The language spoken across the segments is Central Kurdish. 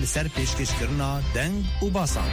لسر پیشکش کرنا دنگ و باسان.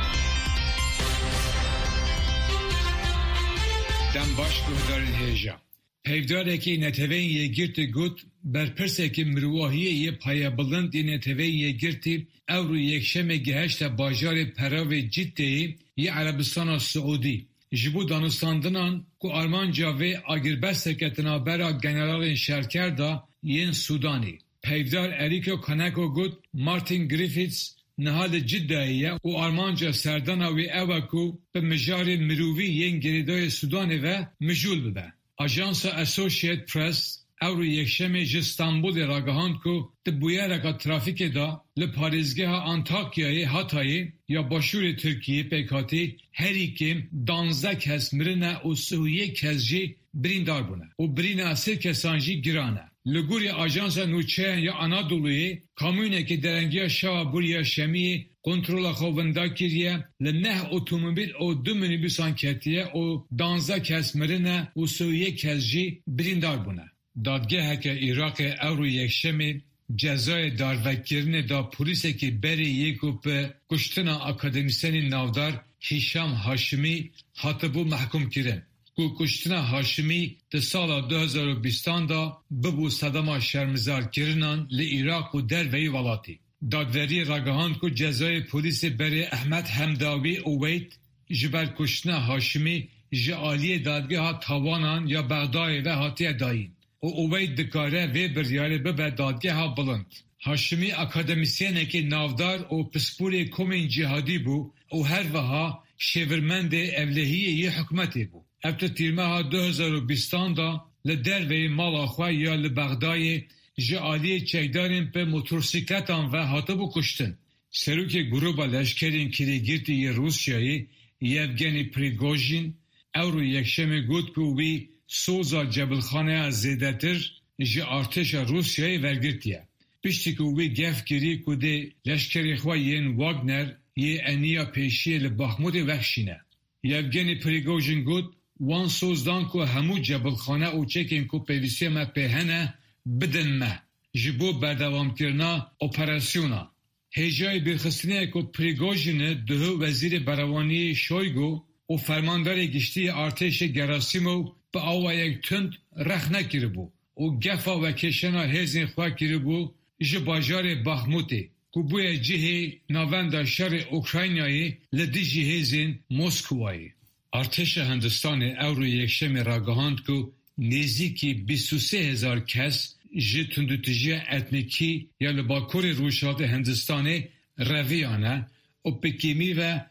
دم باش گهدارین هیجا. پیوداره که نتوین یه گرت گوت برپرسه که مروحیه یه پایه بلند نتوین یه گرتی او رو یکشم گهشت باجار پراو جدی یه عربستان سعودی. جبو دانستاندنان که آرمانجا و آگربست کتنا برا گنرال شرکرده ین سودانی. پیودار اریکو کانکو گوت مارتین گریفیتس نهاد جداییه و آرمانجا سردانا و اوکو به مجار مرووی ین گریدای سودانی و مجول بده. آژانس اسوسییت پرس او رو یکشم استانبول راگهاند که دبویه رکا ترافیک دا لپاریزگه آنتاکیای هاتایی یا باشور ترکیه پیکاتی هری که 12 کس مرنه و 31 کس جی بریندار بونه و برین اصل کسان جی گرانه. لگوری آژانس نوچه یا آنادولوی کامونه که درنگی شوا بوریا شمی کنترول خووندا کریه لنه اتومبیل او 2 منیبوس انکتیه و 12 کس مرنه و 31 کس جی بریندار بونه. دادگاه که عراق او رو یکشمی جزای داروکرین دا پولیسه که بری یکو به کشتن اکادمیسین ناودار هیشام هاشمی حاتبو محکوم کرن. کشتن هاشمی ده سال 2020 دا ببو صدما شرمزار کرنان لعراق و دروی ولاتی. دادوری راگهاند که جزای پولیس بری احمد حمداوی اوید جبر کشتن هاشمی جعالی دادگاه تاوانان یا بغدای و حاتی داین. و اوید دکاره و بریاره به دادگاه ها بلند. هاشمی اکادمیسیانه که نافدار و پسپور کومین جهادی بو و هر وها شیورمند اولهی یه حکمتی بو. ابتا تیرمه ها 2020 دا لدر و مال آخواه یا لبغدای جعالی چکدارین به موتورسیکلتان و حاتبو کشتن. سروک گروه لشکرین کلیگیرتی روسیایی یوگنی پریگوژین او رو یکشم گود که وی سوزا جبلخانه از زیدتر جه ارتش روسیای ورگرتیه. پشتی که وی گف گیری که ده لشکری خواه ین واگنر یه انیا پیشی لباخمود وحشینه. یوگنی پریگوژین گود وان سوزدان که همو جبلخانه او چکین که پیویسی ما پیهنه بدن ما. جبو بردوام کرنا اپراسیونا. هیجای برخستنه که پریگوژین ده وزیر بروانی شویگو و فرماندار گشتی ارتش گراسیمو به آوا یک تند رخ نکره بو و گفا و کشنا هزین خواه کره بو جه باجار باخموتی که بوی جه ناوند شر اوکراینایی لدی جه هزین موسکوایی. ارتش هندستان او رو یکشم راگهاند که نزدیکی 23,000 کس جه تندوتجی اتنیکی یا لباکور روشات هندستانی رویانه و پکیمی و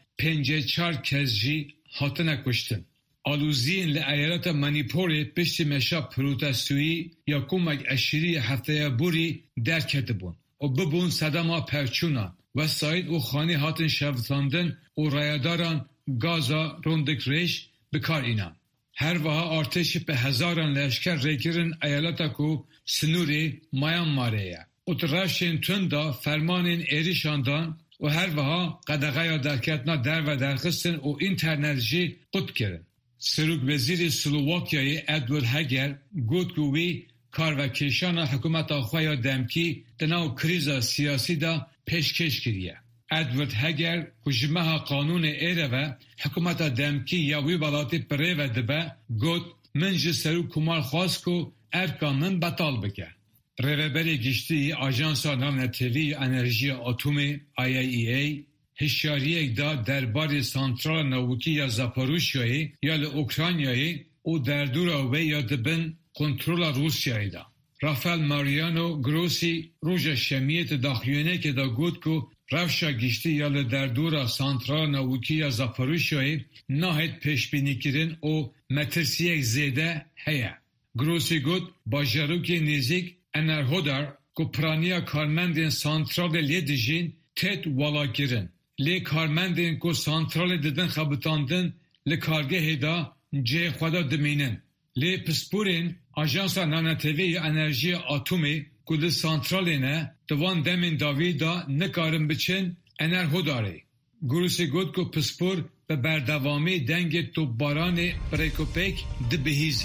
54 کس جه هاتنه کشتن. آلوزین لعیالات منیپور پشت مشا پروتستویی یا کمک اشیری هفته بوری درکت بون و ببون صدما پرچونان و ساید و خانی هاتن شفتاندن و رایداران گازا روندک ریش بکار اینان. هر وها ارتش به هزاران لشکر ریگرن ایالتا کو سنوری میانماریه و تراشین تندا فرمانین ایریشاندان و هر وها قدغه درکتنا در و درخستن و اینترنتجی قد کرن. سروک وزیر سلوواکیای ادوارد هگر گوت که وی کار و کشان حکومت آخواه دمکی دناو کریزا سیاسی دا پیشکش کریه. ادوارد هگر کجمه ها قانون ایره و حکومت دمکی یا وی بلاتی پره و دبه گوت من جه سروک کمال خواست که ارکا من بطال بکه. روبری گشتی آژانس نانتوی انرژی اتمی IAEA هشیاریه دا دربار سانترال نووکی یا زاپاروشیایی یا اوکراینیایی او در دور و یا دبن کنترل روسیایی دا. رافال ماریانو گروسی روژ شمیت داخلیونه که دا گود که روشا گشتی یا در دور سانترال نووکی یا زاپاروشیایی ناهید پیشبینی کرن او مترسیه زیده هیا. گروسی گود با جروکی نزیک انرهودار که پرانیا کارمندین سانترال لیدجین تید والا کرن. لی کارمندین که سانترال ددن خبتاندن لی کارگه دا جه خدا دمینن. لی پسپورین آژانس نانتوی انرژی اتمی که لی سانترالینه دوان دمین داوی دا نکارن بچن انرهوداری. گروسی گود که پسپور به بردوامی دنگ توباران بریکوپیک دبهیزه.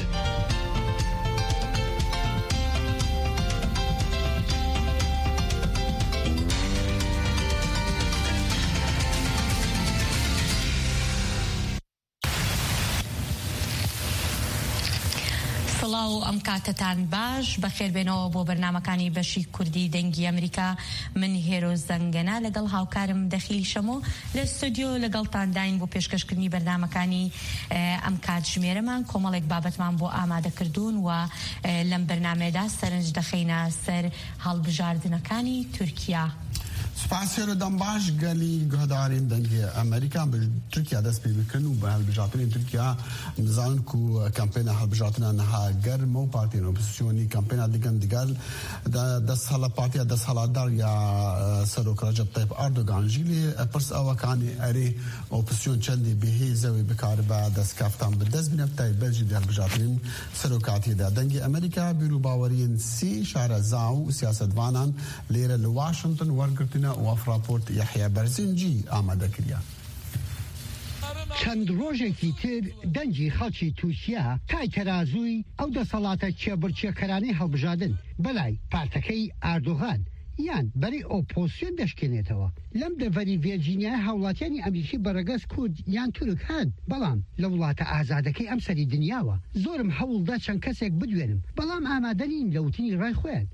سڵاو ئەم کاتتان باش بەخێربێنەوە بۆ بەرنامەکانی بەشی کوردی دەنگی ئەمریکا. من هێرۆ زەنگەنە لەگەڵ هاوکارم دەخیل شەمۆ لە ستودیۆ لەگەڵتان داین بۆ پێشکەشکردنی بەرنامەکانی ئەم کات ژمێرەمان کۆمەڵێک بابەتمان بۆ ئامادەکردوون و لەم بەرنامەیەدا سەرنج دەخەینە سەر هەڵبژاردنەکانی تورکیا. سپاسیۆ دەم باش گەلی گۆدارین دەنگی ئەمریکا تورکیا دەست پێ بکردن و بە هەڵبژاردنی تورکیا مزانن و کەمپێنە هەڵبژاردنە نەها گەرمە و پارتیە ئۆپۆزیسیۆنی کەمپێنە دیگەل دەست هەڵە پارتیا دەست هەڵاتدار یا سەرۆک ڕەجەب تایب ئەردۆغان ژیلی پرس ئەوەکانی ئەرێ ئۆپۆزیسیۆن چەندی بەهێزەوەی بکار بە دەستکافتان بەدەست بینە تای بەرژی هەڵبژاردنین سەرۆکاتیدا دەنگی ئەمریکا بیرو باوەریین سی شارەزا و سیاسەتوانان لێرە لە واشنگتن وەرگرتنە وەفراپۆرت یەحیا بەرزنجی ئامادەکریا. چەند ڕۆژێکی تر دەنگی خەڵکی تووشیا تای تەرازووی ئەو دەسەڵاتە چێبڕچێکەرانەی هەڵبژاردن بەلای پارتەکەی ئاردۆغان یان بەری ئۆپۆزیسیۆن دەشکێنێتەوە. لەم دەڤەری ڤێرجینیای هاوڵاتیانی ئەمریکی بەڕێگەز کورد یان تورک هەن، بەڵام لە وڵاتە ئازادەکەی ئەم سەری دنیاوە زۆرم هەوڵدا چەند کەسێک بدوێنم، بەڵام ئامادەنین لە وتنی ڕای خۆیان.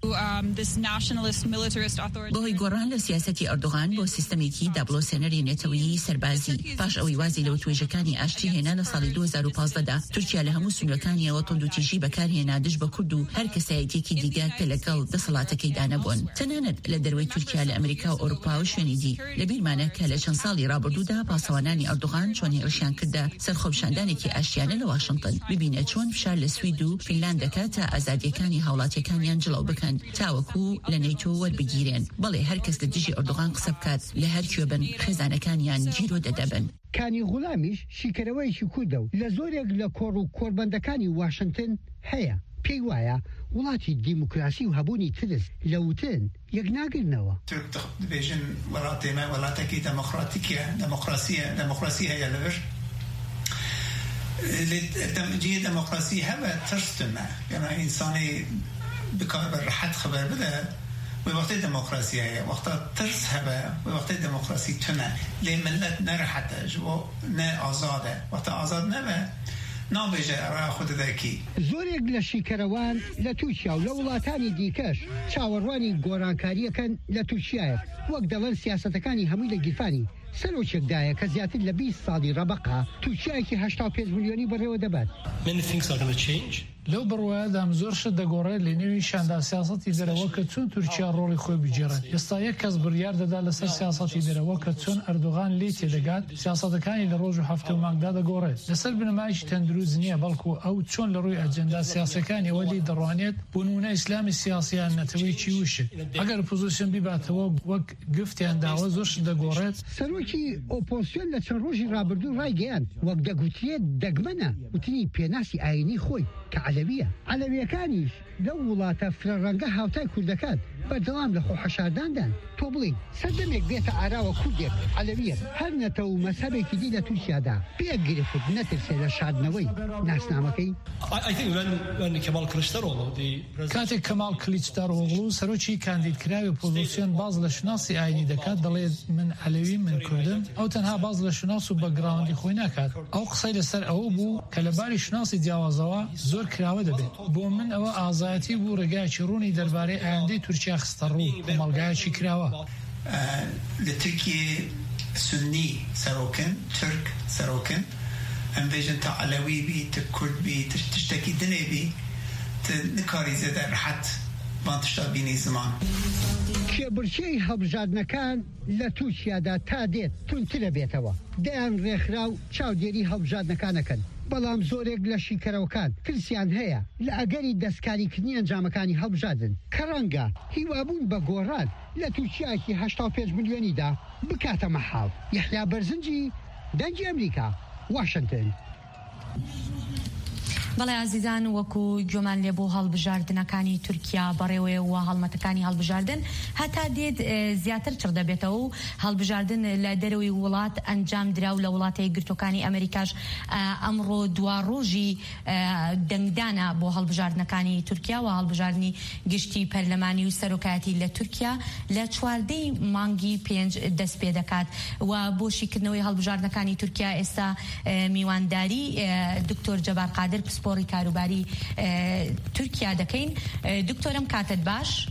بەهۆی گۆڕان لە سیاسەتی ئەردۆغان بۆ سیستەمێکی دابڵۆسێنەری نێتەوەیی سەربازی پاش ئەوەی وازی لەو توێژەکانی ئاشتی هێنا لە ساڵی 2015دا تورکیا لە هەموو سنوورەکانیەوە تۆند و تیژی بەکارهێنا دژ بە کورد و هەر کەسایەتێکی دیگە کە لەگەڵ دەسەڵاتەکەیدا نەبوون. تەنانەت لە دەروەی تورکیا لە ئەمریکا و ئەوروپا و شوێنی دی لە بیرمانە کە لە چەند ساڵی ڕابردوودا پاسەوانانی ئەردۆغان چۆن هێرشیان کردە سەر خۆپیشاندانێکی ئاشتیانە لە واشنگتن، ببینە چۆن فشار لە سوید و فینلاند دەکات تا ئازادیەکانی هاوڵاتیەکانیان جڵاو بکەن تاوەکو لە نەیتۆ وەربگیرێن. بەڵێ هەر کەس لە دژی ئەردۆغان قسە بکات لە هەر کوێ بن خێزانەکانیان گیرۆ دەدەبن. کانی غوڵامیش شیکەرەوەیکی کوردە و لە زۆرێک لە کۆڕ و کۆربەندەکانی واشنگتن هەیە. پێی وایە وڵاتی دیموکراسی و هەبوونی ترس لە وتن یەک ناگرنەوە. دەبێژن وڵاتێمە وڵاتێکی دەموکراسی هەیە لەبەر جێ دەموکراسی هەبە ترستمە یعنی ئینسانی بکار بە ڕەحەت خەبەر بدە وقتی دموکراسی هەیە وەختە ترس هەبە وەختەی دموکراسی تونە لێ ملت نەڕەحەتە ژبۆ نە ئازادە وەختە ئازاد نەبە نابێژە ڕا خوددەکی. زۆرێک لە شیکەرەوان لە تووشیا و لە وڵاتانی دیکەش چاوەڕوانی گۆڕانکاریەکەن لە تووشیایە وەک دەڵێن سیاسەتەکانی هەمووی لە گیرفانی سەرۆکێکدایە کە زیاتر لە 20 ساڵی ڕەبقا تووشیایەکی 85 ملیۆنی بەڕێوە دەبات. لەو بڕوایەدام زۆر شت دەگۆڕێت لە نێوی شاندا سیاسەتی دەرەوە کە چۆن تورکیا ڕۆڵی خۆی بگێڕێت. ئێستا یەک کەس بڕیار دەدا لەسەر سیاسەتی دەرەوە کە چۆن ئەردۆغان لێ تێدەگات سیاسەتەکانی لە ڕۆژ و هەفتە و مانگدا دەگۆڕێت. لەسەر بنەمایشی تەندروست نییە بەڵکو ئەو چۆن لە ڕووی ئەجەندا سیاسەکانی ئەوە لێ دەڕوانێت بۆ نمونە ئیسلامی سیاسیان نەتەوەیەکی وشک. ئەگەر ئۆپۆزیسیۆن بیباتەوە وەک گفتیان داوە زۆر شت دەگۆڕێت. سەرۆکی ئۆپۆزیسیۆن لە چەند ڕۆژی ڕابردوو ڕایگەیاند وەک دەگوترێت دەگمەنە وتنی پێناسی ئاینی خۆی کە عەلەویە. عەلەویەکانیش لەو وڵاتە فرەڕەنگە هاوتای کوردەکان بەردەوام لە خۆحەشارداندان. تۆ بڵین سەردەمێک بێتە ئاراوە کوردێک عەلەویە هەر نەتە و مەسەبێکی دی لە تووشیادا پێگرفت نەترسێ لە شاردنەوەی ناسنامەکەی. کاتێک کەماڵ کلیچدارۆغڵو سەرۆکی کاندیدکراوی ئۆپۆزیسیۆن باز لە شناسی ئاینی دەکات دەڵێت من عەلەوی من کوردم ئەو تەنها باز لە شناس و بەگراوندی خۆی ناکات. ئەو قسەی لەسەر ئەوە بوو کە لەباری شناسی جیاوازەوە زۆر کراوە دەبێت. بۆ من ئەوە ئازایەتی بوو ڕێگایکی ڕوونی دەربارەی ئایندەی تورکیا خستە ڕوو کۆمەڵگایەکی کراوە. لە تورکیە سنی سەرۆکن تورک سەرۆکن ئەم بێژن تا عەلەوی بی تا کورد بی تشتێکی دنێ بی نکاری زێدە ڕەحەت بان تشتا بینی زمان. کێبڕچێی هەڵبژاردنەکان لە تووشیادا تا دێت تونترە بێتەوە. دەیان ڕێکخرا و چاودێری هەڵبژاردنەکانەکەن. بەڵام زۆرێک لە شیکەرەوەکان ترسیان هەیە لە ئەگەری دەستکاریکردنی ئەنجامەکانی هەڵبژاردن کە ڕەنگە هیوابوون بە گۆڕان لە تووشیاکی 85 ملیۆنیدا بکاتە مەحاڵ. یەحیا بەرزنجی دەنگی ئەمریکا واشنگتن. بەڵێ عزیزان وەکو گوێمان لێ بۆ هەڵبژاردنەکانی تورکیا بەڕێوەیە و هەڵمەتەکانی هەڵبژاردن هەتا دێت زیاتر چڕ دەبێتەوە و هەڵبژاردن لە دەرەوەی وڵات ئەنجام درا و لە وڵاتەی گرتوەکانی ئەمریکاش ئەمڕۆ دوا ڕۆژی دەنگدانە بۆ هەڵبژاردنەکانی تورکیا و هەڵبژاردننی گشتی پەرلەمانی و سەرۆکایەتی لە تورکیا لە 14 مانگی 5 دەست پێ دەکات و بۆشیکردنەوەی هەڵبژاردنەکانی تورکیا ئێستا میوانداری دکتۆر جەبار قادر پسپۆڕی کاروباری تورکیا دەکەین. دکتۆرم کاتت باش؟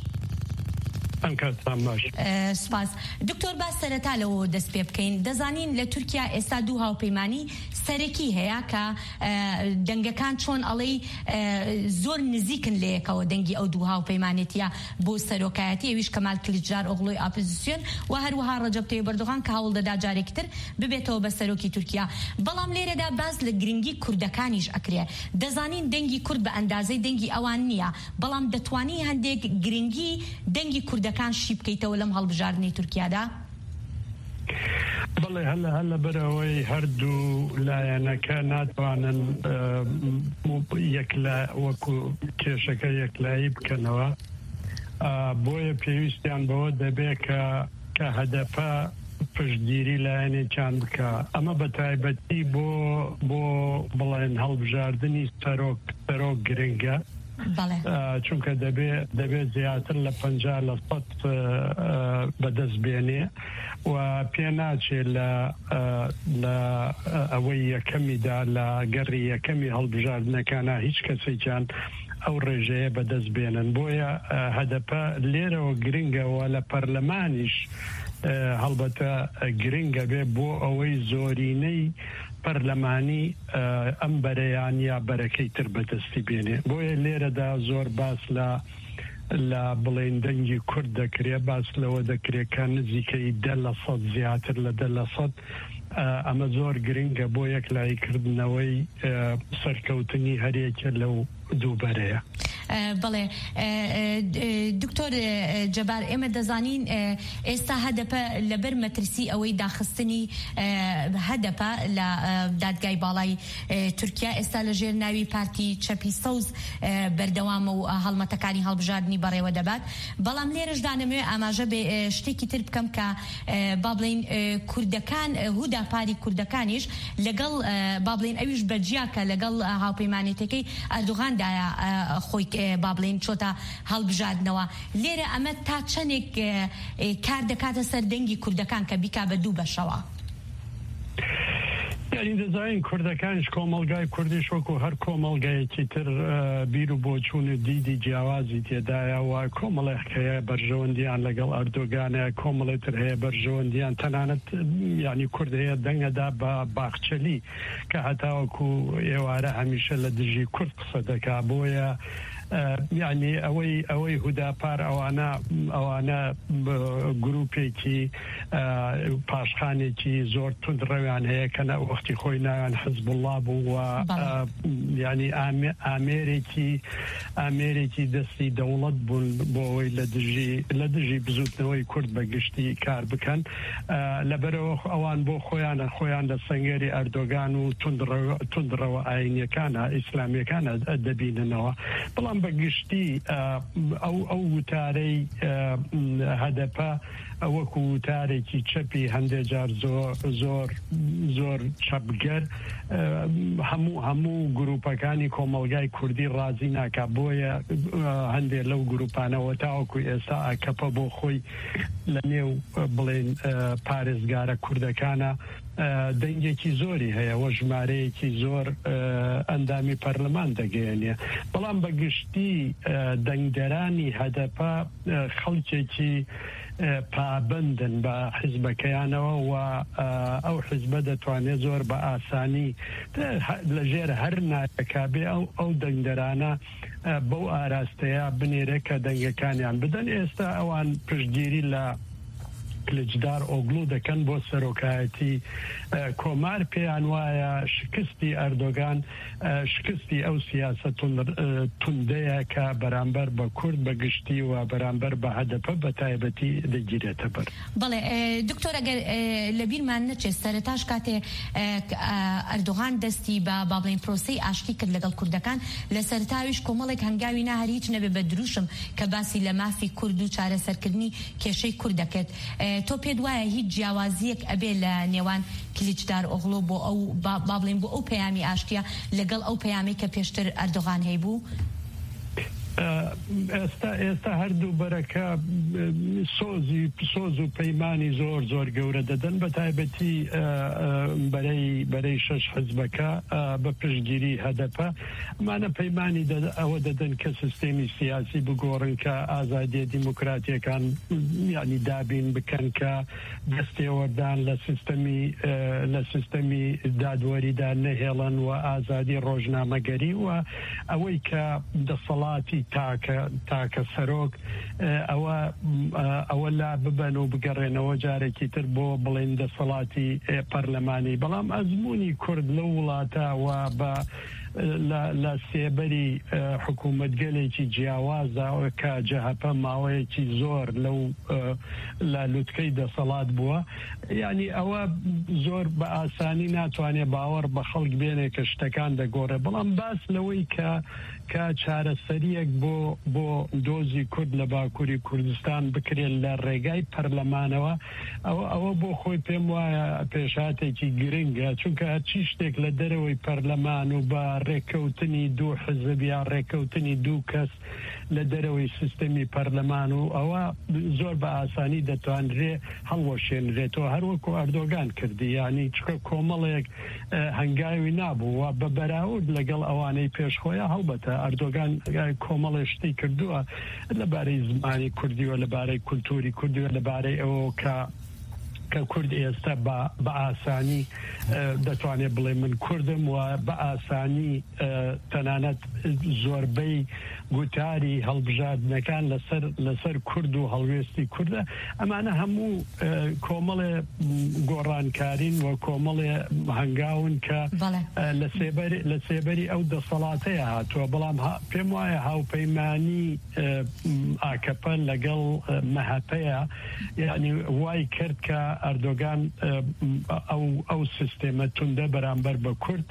سپاس. دکتۆر با سەرەتا لەوە دەست پێ بکەین. دەزانین لە تورکیا ئێستا دوو هاوپەیمانی سەرەکی هەیە کە دەنگەکان چۆن ئەڵێ زۆر نزیکن لە یەکەوە دەنگی ئەو دوو هاوپەیمانێتیە بۆ سەرۆکایەتی ئەویش کەمال کلیجار ئۆغڵۆی ئاپۆزیسیۆن و هەروەها ڕەجەب تەییب ئەردۆغان کە هەوڵ دەدا جارێکی تر ببێتەوە بە سەرۆکی تورکیا. بەڵام لێرەدا باس لە گرنگی کوردەکانیش ئەکرێ. دەزانین دەنگی کورد بە ئەندازەی دەنگی ئەوان نییە، بەڵام دەتوانی هەندێک گرنگی دەنگی کوردەکان شی بکەیتەوە لەم هەڵبژاردنەی تورکیادا؟ بەڵێ هەلە بەرەوەی هەردوو لایەنەکە ناتوانن وەکو کێشەکە یەکلایی بکەنەوە، بۆیە پێویستیان بەوە دەبێت کە هەدەفە پشتگیری لایەنێکیان بکە. ئەمە بە تایبەتی بۆ بڵێن هەڵبژاردننی سەرۆک گرنگە، چونکە دەبێت زیاتر لە 50% بەدەست بێنێ و پێ ناچێت لە ئەوەی یەکەمیدا لە گەڕی یەکەمی هەڵبژاردنەکانە هیچ کەسێکیان ئەو ڕێژەیە بەدەست بێنن. بۆیە هەدەپە لێرەوە گرنگەوە لە پەرلەمانیش هەڵبەتە گرنگە بێ بۆ ئەوەی زۆرینەی پەرلەمانی ئەم بەرەیان یا بەرەکەی تر بەدەستی بێنێ. بۆیە لێرەدا زۆر باس لە بڵێن دەنگی کورد دەکرێت، باس لەوە دەکرێت کە نزیکەی 10% زیاتر لە 10% ئەمە زۆر گرنگە بۆ یەکلایکردنەوەی سەرکەوتنی هەرێکە لەو دووبەرەیە. بەڵێ دکتۆر جەبار، ئێمە دەزانین ئێستا هەدەپە لەبەر مەترسی ئەوەی داخستنی هەدەپە لە دادگای باڵای تورکیا ئێستا لە ژێر ناوی پارتی چەپی سەوز بەردەوامە و هەڵمەتەکانی هەڵبژاردننی بەڕێوە دەبات. بەڵام لێرەشدا نەمەوێت ئاماژە بێ شتێکی تر بکەم کە با بڵێن کوردەکان هودا پاری کوردەکانیش لەگەڵ با بڵێن ئەویش بەجیاکە لەگەڵ هاوپەیمانێتەکەی ئەردوغاندایە خۆی با بڵێن چۆتە هەڵبژاردنەوە. لێرە ئەمە تا چەندێک کار دەکاتە سەر دەنگی کوردەکان کە بیکا بە دوو بەشەوە؟ یعنی دەزانین کوردەکانش کۆمەڵگای کوردیش وەکو هەر کۆمەڵگایەکی تر بیر و بۆچوون و دیدی جیاوازی تێدایە و کۆمەڵێک هەیە بەرژەوەندیان لەگەڵ ئەردۆگانە، کۆمەڵێتر هەیە بەرژەوەندیان تەنانەت ینی کورد هەیە دەنگەدا بە باخچەلی کە هەتاوەکو ئێوارە هەمیشە لە دژی کورد قسە دەکا. بۆیە یعنی ئەوەی هوداپار ئەوانە گروپێکی پاشخانێکی زۆر توندڕەویان هەیە کە وەختی خۆی ناویان حزب الله بوو و ینی ئامێرێکی دەستی دەوڵەت بوون بۆ ئەوەی لە دژی بزوتنەوەی کورد بەگشتی کار بکەن. لەبەرەوە ئەوان بۆ خۆیان لە سەنگەری ئەردۆگان و توندڕەوە ئاینیەکانە ئیسلامیەکانە دەبیننەوە. بەڵام بەگشتی ئەو وتارەی هەدەپە وەکو وتارێکی چەپی هەندێک جار زۆر چەپگەر هەموو گروپەکانی کۆمەڵگای کوردی ڕازی ناکا. بۆیە هەندێک لەو گروپانەوە تاوەکو ئێستا ئەکەپە بۆ خۆی لە نێو بڵێن پارێزگارە کوردەکانە دەنگێکی زۆری هەیە و ژمارەیەکی زۆر ئەندامی پەرلەمان دەگەیەنێ. بەڵام بەگشتی دەنگدەرانی هەدەپە خەڵکێکی پابندن بە حیزبەکەیانەوە و ئەو حیزبە دەتوانێت زۆر بە ئاسانی لە ژێر هەر نایەکا بێ ئەو دەنگدەرانە بەو ئاراستەیە بنێرە کە دەنگەکانیان بدەن. ئێستا ئەوان پشتگیری لە کلجدار ئۆگلو دەکەن بۆ سەرۆکایەتی کۆمار. پێیان وایە شکستی ئەردۆگان شکستی ئەو سیاسە توندەیە کە بەرامبەر بە کورد بەگشتی و بەرامبەر بە هەدەپە بە تایبەتی دەگیرێتە بەر. بەڵێ دکتۆر، ئەگەر لە بیرمان نەچێت سەرەتاش کاتێ ئەردۆغان دەستی بە با بڵێن پرۆسەی ئاشتی کرد لەگەڵ کوردەکان، لە سەرتاویش کۆمەڵێک هەنگاوی نە هەر هیچ نەبێ بە دروشم کە باسی لە مافی کورد و چارەسەرکردنی کێشەی کورد دەکرێت. تۆ پێت وایە هیچ جیاوازیەک ئەبێ لە نێوان کلیجدار ئۆغڵۆ بۆ ئەو با بڵێن بۆ ئەو پەیامی ئاشتیە لەگەڵ ئەو پەیامی کە پێشتر ئەردۆغان هەیبوو؟ ئێستا هەردوو بەرەکە سۆز و پەیمانی زۆر گەورە دەدەن بە تایبەتی بەرەی شەش حزبەکە بە پشتگیری هەدەپە ئەمانە پەیمانی ئەوە دەدەن کە سیستەمی سیاسی بگۆڕن کە ئازادیە دیموکراتیەکان یعنی دابین بکەن کە دەستێوەردان لە سیستەمی دادوەریدا نەهێڵن و ئازادی ڕۆژنامەگەری و ئەوەی کە دەسەڵاتی تاکە سەرۆک ئەوە لا ببەن و بگەڕێنەوە جارێکی تر بۆ بڵێن دەسەڵاتی پەرلەمانی بەڵام ئەزمموی کورد لە وڵاتەوە بە لە سێبەری حکوومەتگەلێکی جیاوازە کە جەهەپە ماوەیەکی زۆر لە لوتکەی دەسەڵات بووە یعنی ئەوە زۆر بە ئاسانی ناتوانێت باوەڕ بە خەڵک بێنێ کە شتەکان دەگۆڕێ بەڵام باس لەوەی کە چارەسەریەک بۆ دۆزی کورد لە باکووری کوردستان بکرێن لە ڕێگای پەرلەمانەوە ئەوە بۆ خۆی پێم وایە پێشاتێکی گرنگە چونکە هەرچی شتێک لە دەرەوەی پەرلەمان و بە ڕێککەوتنی دوو حزب یا ڕێککەوتنی دوو کەس لە دەرەوەی سیستەمی پەرلەمان و ئەوە زۆر بە ئاسانی دەتوانرێ هەڵوەشێنرێتەوە هەروەکو ئەردۆگان کردی یعنی چکە کۆمەڵێک هەنگاوی نابووە بە بەراورد لەگەڵ ئەوانەی پێشخۆیە هەڵبەتە ئەردۆگان کۆمەڵی شتی کردووە لەبارەی زمانی کوردی و لەبارەی کولتوری کوردی و لەبارەی ئەوە کە کورد ئێستا بە ئاسانی دەتوانێت بڵێ من کوردم و بە ئاسانی تەنانەت زۆربەی گوتاری هەڵبژاردنەکان لەسەر کورد و هەڵوێستی کوردە ئەمانە هەموو کۆمەڵێ گۆڕانکارین و کۆمەڵێ هەنگاون کە لە سێبەری ئەو دەسەڵاتەیە هاتووە بەڵام پێم وایە هاوپەیمانی ئاکەپە لەگەڵ مەهەپەیە یعنی وای کرد کە ئەردۆگان ئەو سیستێمە توندە بەرامبەر بە کورد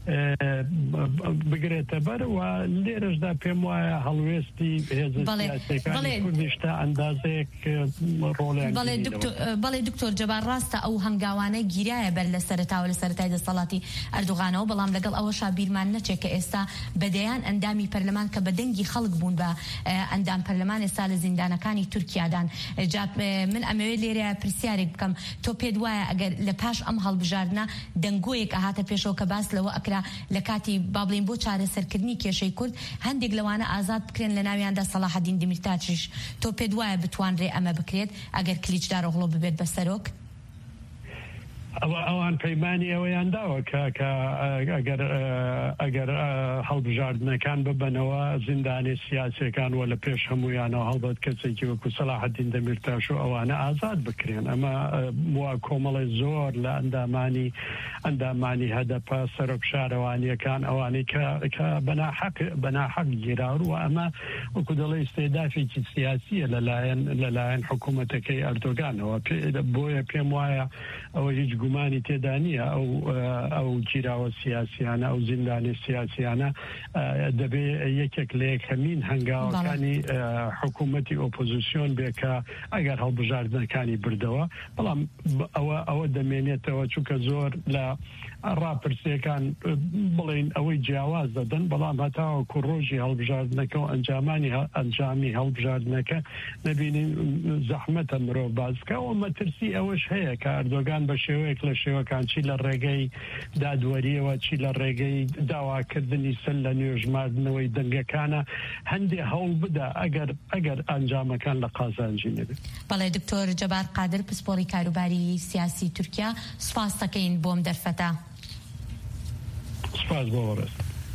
بگرێتە بەر و لێرەشدا پێم وایە هەڵوێستی هێزەکانی کوردیشتا ئەندازەیەک ڕۆڵیان بەڵێ دکتۆر جەبار ڕاستە ئەو هەنگاوانە گیرایە بەر لە سەرەتاوە لە سەرەتای دەسەڵاتی ئەردۆغانەوە بەڵام لەگەڵ ئەوەشا بیرمان نەچێت کە ئێستا بەدەیان ئەندامی پەرلەمان کە بە دەنگی خەڵک بوون بە ئەندام پەرلەمان ئێستا لە زیندانەکانی تورکیادان من ئەمەوێت لێرە پرسیارێک بکەم تۆ پێت وایە ئەگەر لە پاش ئەم هەڵبژاردنە دەنگۆیەک ئاهاتە پێشەوە کە باس لەوە ئەکرا لە کاتی بابڵین بۆ چارەسەرکردنی کێشەی کورد هەندێک لەوانە ئازاد بکرێن لە ناویاندا سەلاحەدین دیمیرتاچیش تۆ پێت وایە بتوانرێ ئەمە بکرێت ئەگەر کلیجدار ئۆغڵۆ ببێت بە سەرۆک ئەوان پەیمانی ئەوەیان داوە کە ئەگەر هەڵبژاردنەکان ببنەوە زیندانی سیاسیەکان وە لە پێش هەمویانەوە هەڵبەت کەسێکی وەکو سەلاحەدین دەمیرتاش و ئەوانە ئازاد بکرێن ئەمە وا کۆمەڵی زۆر لە ئەندامانی هەدەپە سەرۆک شارەوانیەکان ئەوانەی کە بەناحەق گیراون و ئەمە وەکو دەڵێ استێدافێکی سیاسیە لەلایەن حکوومەتەکەی ئەردۆگانەوە بۆیە پێم وایە ئەوە هیچ گومانی تێدا نیە ئەو گیراوە سیاسیانە ئەو زیندانی سیاسیانە دەبێ یەکێک لە یەکەمین هەنگاوەکانی حکوومەتی ئۆپۆزیسیۆن بێ کە ئەگەر هەڵبژاردنەکانی بردەوە بەڵام ئەوە دەمێنێتەوە چونکە زۆر لە ڕاپرسیەکان بڵێن ئەوەی جیاواز دەدەن بەڵام هەتاوەکو ڕۆژی هەڵبژاردنەکە و ئەنجامی هەڵبژاردنەکە نەبینین زەحمەتە مرۆڤ بازکەوە مەترسی ئەوەش هەیە کە ئەردۆگان بە شێوەیەک لە شێوەکان چی لە ڕێگەی دادوەریەوە چی لە ڕێگەی داواکردنی سەر لە نوێژماردنەوەی دەنگەکانە هەندێک هەوڵ بدە ئەگەر ئەنجامەکان لە قازانجی نەبێت. بەڵێ دکتۆر جەبار قادر پسپۆڕی کاروباری سیاسی تورکیا سوپاس دەکەین بۆم دەرفەتە. سپاس بۆ ڕێست.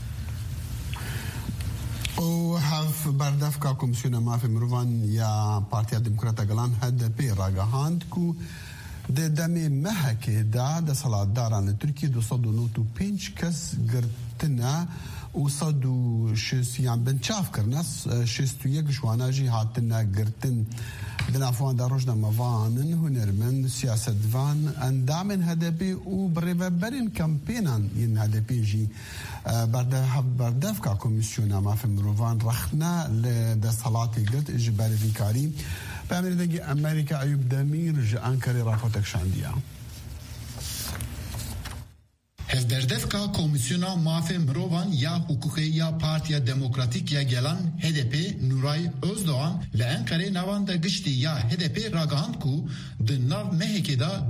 او هف بردف کا کمیسیون مافی مروان یا پارتیا دموکراتا گلان HDP راگهاند کو د دمه مهکه د سالاداران ترکیه 295 کس گرتنا و 160 بنچاف کرنس 61 جوانا جی هاتنا گرتن دنافوان در روزنامه وانن هنرمند سیاستوان اندامن HDP و بربرین کمپینان این HDP جی بردف کا کمیسیون مافی مروان رخنا لدستالات گرت اجباری ریکاری به امریکا امریکا ایوب دمیر ج انکاری رافاتک شاندیا Hevberdevka Komisyona Mafe Mirovan ya Hukuki ya Partiya Demokratik ya Gelan HDP Nuray Özdoğan le Ankara navanda gişti ya HDP ragahand ku di nav meheke da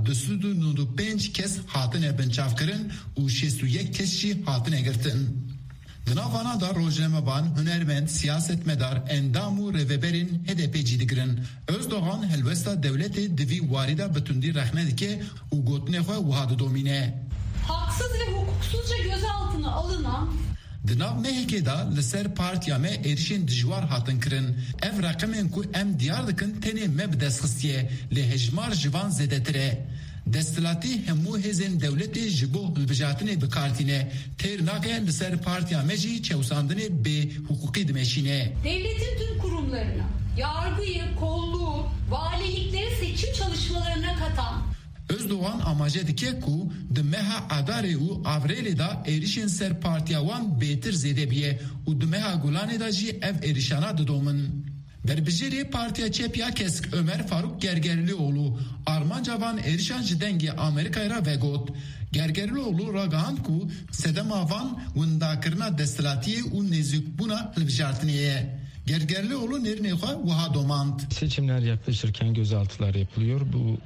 295 kes hatine binçavkirin û 61 kes jî hatine girtin. Di navana da rojnamevan, hunermend, siyasetmedar, endam û rêveberên HDP jî digirin. Özdoğan helwesta devletê divî warîda bitundî rexne dike û gotinê xwe wiha didomîne. Haksız ve hukuksuzca gözaltına alınan Di nav mehekê da li ser partiya me êrişên dijwar hatin kirin. Ev reqemên ku em diyar dikin tenê me bi destxistiye lê hejmar ji van zêdetir e. Destilatî hemû hêzên dewletê ji bo hilbijartinê bikartîne. Têr nake li ser partiya me jî çewsandinê bê hukukî dimeşîne. Devletin tüm kurumlarına, yargıyı, kolluğu, valilikleri seçim çalışmalarına katan Özdoğan amaje dike ku di meha adarê û avrêlê da êrişên ser partiya wan bêtir zêde biye û di meha Gulanê da jî ev êrişana didomin. Berbijêrê Partiya Çepya Kesk Ömer Faruk Gergerlioğlu armanca van êrişan ji dengê Amerîkayê ra vegot. Gergerlioğlu ragihand ku sedema van windakirina destilatiyê û nêzîkbûna hilbijartinê ye. Gergerlioğlu Nerinekha Vaha Domant. Seçimler yaklaşırken gözaltılar yapılıyor.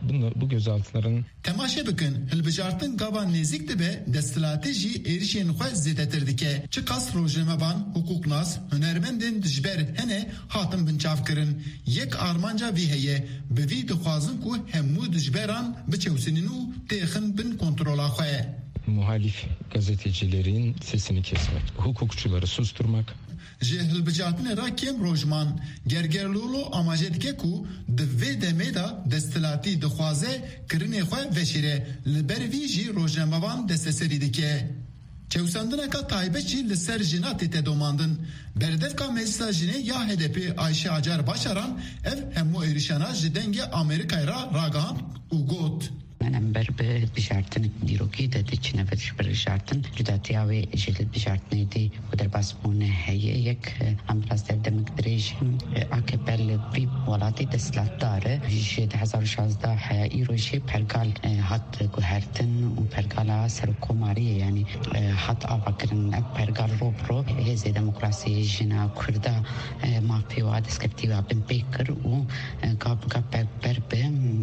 Bu gözaltıların temaşe bikin hilbijartin gava nezik dibe destilate jî êrişên xwe zêdetir dike. Çi qas rojnamevan, hukuknas, hunermendên dijber hene hatin binçavkirin. Yek armanca vî heye. Bi vî dixwazin ku hemû dijberan biçewsinin û têxin bin kontrola xwe. Muhalif gazetecilerin sesini kesmek, hukukçuları susturmak. Ji hilbijartinê ra kêm rojman Gergerlioğlu amaje dike ku di vê demê da destilatî dixwaze kirinê xwe veşîre li ber vî jî rojnamevan desteserî dike. Çewsandineka taybet jî li ser jinatê te domandin. Berdevka meclisa jinê ya HDP Ayşe Acar Başaran ev hemû êrişana ji dengê Amerîkayê ra ragihand û got. Em ber bi bijartin dîrokî de diçine ve bijartin cudatiya wê ji bijartinê dî û derbasbûne heye yek em biraz demek dirêjin AKP li vî welatê desthilatdar e ji 2016 heya îro jî pergal hat guhertin û pergala serokkomariyê yani hat avakirin ev pergal ropro hêzê demokrasiyê jina Kurda mafê wa destkeftî bin pê kir û gav ber bi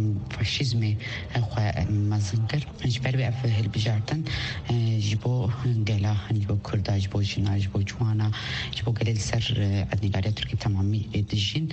faşîzmê xwe مزنگر جبر به افهل بجارتن جبو گلا جبو کرد جبو جنا جبو جوانا جبو گل سر ادنگاری ترکی تمامی دجین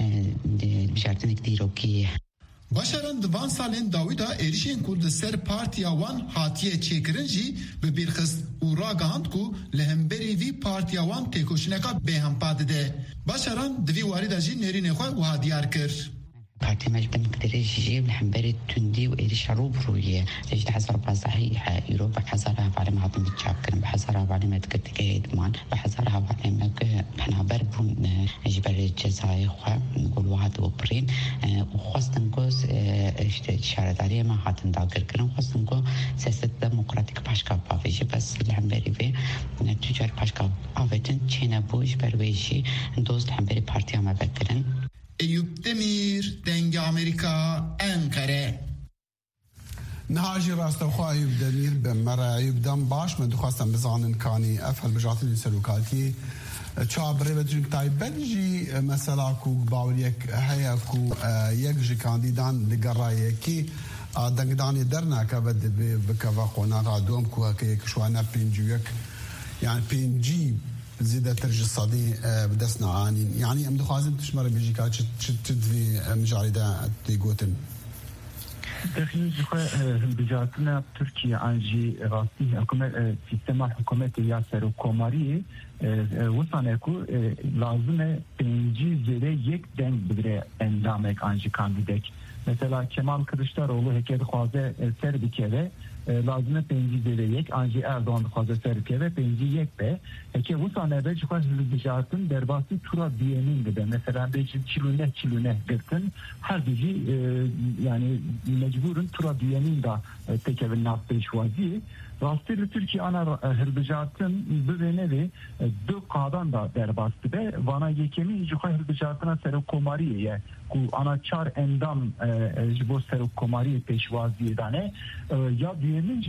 بجارتن کدیرو کی Başaran divan salên Dawîda êrişên ku di ser partiya wan hatiye çêkirin jî bi bîrxist û ragihand ku li hemberî vî partiya wan têkoşîneka bêhempa dide. Başaran di vî warî da jî nêrînê xwe wiha diyar kir. parti مجبن مقدري جيب الحنبري تندي وإيش عروب رويه تجد حزر بصحيح يروب بحزرها بعد ما عطم بتشاكر بحزرها بعد ما تقدر تجيد مان بحزرها بعد ما إحنا بربون جبل الجزائر خا نقول واحد وبرين وخاصة نقول شارع عليه ما حاتن داقر كنا خاصة نقول سياسة ديمقراطية باشكا بافيج بس الحنبري في تجار باشكا بافيتن تشينا بوش برويشي ندوز الحنبري بارتي ما بكرن Eyüp Demir, Denge Amerika, Ankara. نهاجي راستوخا أيوب دمير بمرة أيوب دم باش من دخواستم بزانن كاني أفعل بجاتين سلوكاتي چابره بجن تایبنجی مثلا کو باوریک هيا کو یک کاندیدان لگرای کی دنگدانی درنا که بد بکوا قونا رادوم کو که شوانا پنجیک يعني PNG زيادة ترجي الصدي بدسنا عانين يعني أم دخوازم تشمر بيجيكا تدفي مجاريدا تيغوتن دخيل بجاتنا تركيا عنجي غاصي حكومة سيستما حكومة ياسر وكوماري وصانكو لازم بينجي زيادة يك دنگ بدره اندامك عنجي كانديدك مثلا Kemal Kılıçdaroğlu heket xwaze ser bikeve lazım penci zereyek anji Erdoğan xwaze ser bikeve penci yek be heket bu sanede çıkan hızlıcatın derbasi tura diyenin de mesela beşin çilune gittin her biri yani mecburun tura diyenin de tekevin nafte şvazi Rastlı Türkiye ana hırbıcatın bu nevi dört kadan da derbastı be vana yekemi juka hırbıcatına serok komariye ku ana çar endam jibo serok komariye peşvaziye dane ya diyeminci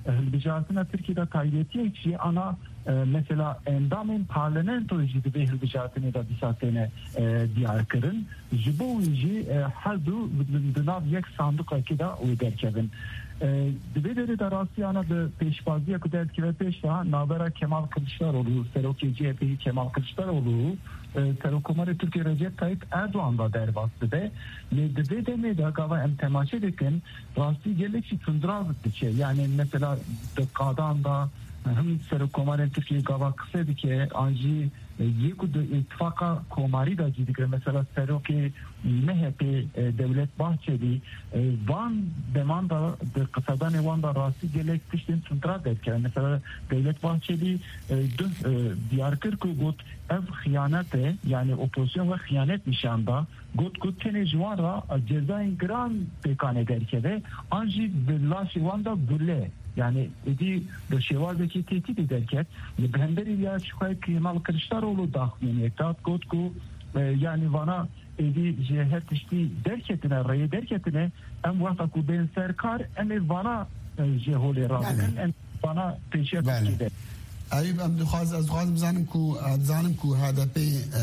هلبجاتنا تركيا دا تايدتي شي انا مثلا اندام parlamento جدي به هلبجاتنا دا بساتنا ديار كرن جبو يجي حدو بناب يك صندوق كده ودركبن دبیره در آسیانه به پیشبازی کدید که پیشا نابرا کمال کلشداroğlu Seroki CHP'yi Kemal Kılıçdaroğlu Terokomar Türkiye Recep Tayyip Erdoğan'la derbastı ve debide mi de gava emtemaşe dekin rasti gelekçi tundrazıktı şey yani mesela dekadan da hem Serokomar Türkiye gava kısa ki anji yeku de ittifaka komari da ciddi mesela Seroki MHP Devlet Bahçeli Van demanda kısadan Van'da rasti gelek tiştin tundraz derken mesela Devlet Bahçeli Diyarbakır gut ev hıyanete yani opozisyon ve hıyanet nişanda gut tene juvara cezain gran pekane derken ve anji billahi Van'da bulle yani edi dışarıdaki tehdit ederken benderi ya çıkay Kemal Kılıçdaroğlu dahil ektat gotku yani bana edi cihet işte derketine rey derketine em vakta ku ben serkar em bana jehole razın em bana peşe takide ayıp em duhaz az zanim ku HDP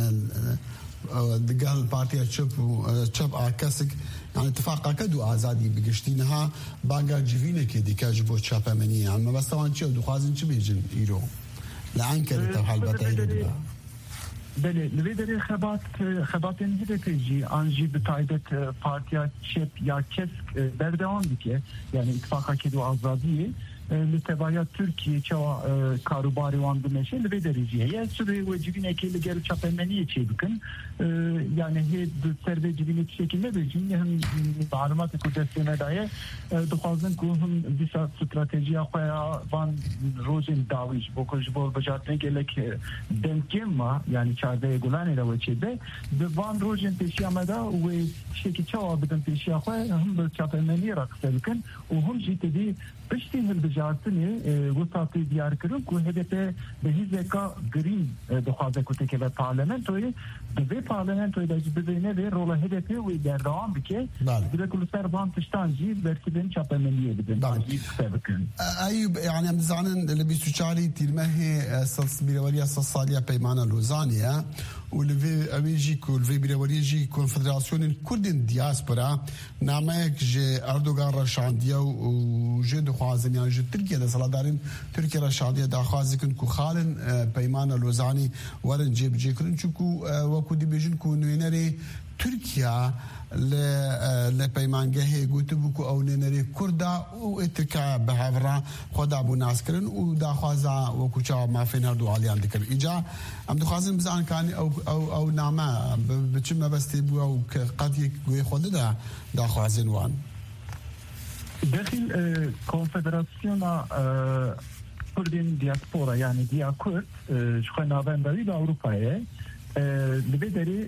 دقال بارتيا تشوب عكسك يعني اتفاق كدو آزادي بقشتينها باقا جيفينه كدي كاجبو تشابا مني يعني بس طبعا تشوف دخوازن شو بيجن إيرو لعن كريتا حالبات إيرو دبا بله لبیدری خبات هدفی آنجی به تایبت پارتیا چپ یا کسک بردوام دیگه یعنی اتفاقا کدو آزادیه لتبایا Türkiye çava karubari vandı meşe lüvederici. Ya süre ve cibine keli geri çapemeniye çebikin. Yani he serve cibine şekilde de cibine hem malumatı kudretine dair duhazın kuhum disa stratejiya koya van rozin daviş bokuş bol bacatne gelek denkema yani çarda gulan ile veçede de van rozin peşiyamada ve şeki çava bidin peşiya koya hem çapemeniye raksebikin o hem jitedi پشتی هلبجارتنی وساطی دیار کردن که هدف به هیچ گرین دخوازه کته که به پارلمانتوی به پارلمانتوی داشت ببینه به رول هدفی و در دوام بکه به کل سربان تشتانجی برسیدن چاپ ملیه بدن. أيوب يعني مزعلن اللي بيستشاري تلمه بيرواليا صالية بيمانا لوزانيا واللي أبيجي كل في بيرواليجي كونفدراسيون كردين دياسبورا نامك جي أردوغان رشانديا وجي دخوازن يعني جي تركيا ده صلادارين تركيا رشانديا ده خوازكن كو خالن بيمانا لوزاني ورن جيب جيكرن شكو وكو دي بيجن كو نوينري تركيا لپیمانگه گوتبو کو او نری کردا او اتکا بهاورا خدا ابو ناسکرن او دا خوازا و کوچا مافین هر دو علیان دکر ایجا ام دو خوازن بزان کان او نامه بچم بستی بو او قد یک گوی خود دا خوازن وان داخل کنفدراسیون کردین دیاسپورا yani diya Kürt şu navendari de Avrupa'ya لبیدری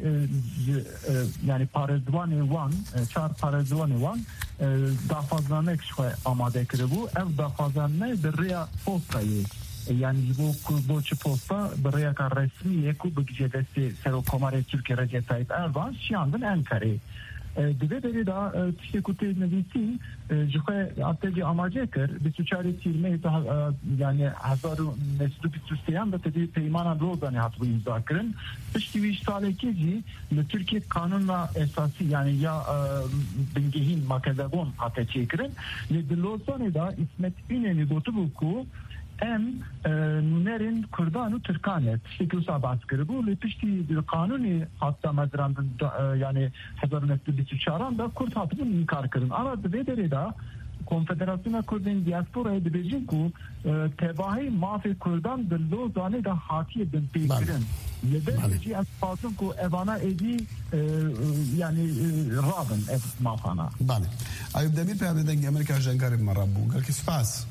yani parezvani wan çar parezvani wan dafazanne kişi amade kırı bu ev dafazanne birriya postayı yani bu posta birriya kar resmi yeku bugjedesi Serokomare Türkiye Recep Tayyip Erdoğan şiandın Ankara دبیدری دا تشکوتی نویسی جوخه اتجی آماده کرد 24 تیرمه yani 1923'den da tabii peymanan Lozan'ı hatırı imza kırın. Piştiviş talekeci Türkiye kanunla esası yani ya Bingehin Makedon ateşe kırın. Le Lozan'ı da İsmet İnönü gotubuku em nunerin Kurdanu Türkanet şekilsa baskırı bu lepişti kanuni hatta mezrandın yani 1924'dan da Kürt hatını inkar kırın. Aradı ve derida Konfederasyona Kurdin diaspora edibecin ku tebahi mafi Kurdan de Lozan'ı da hatiye den peykirin. Lebeci az fazla ku evana edi yani rabın ev mafana. Bale. Ayub Demir peyabeden Amerika Jankari marabu. Galki spas.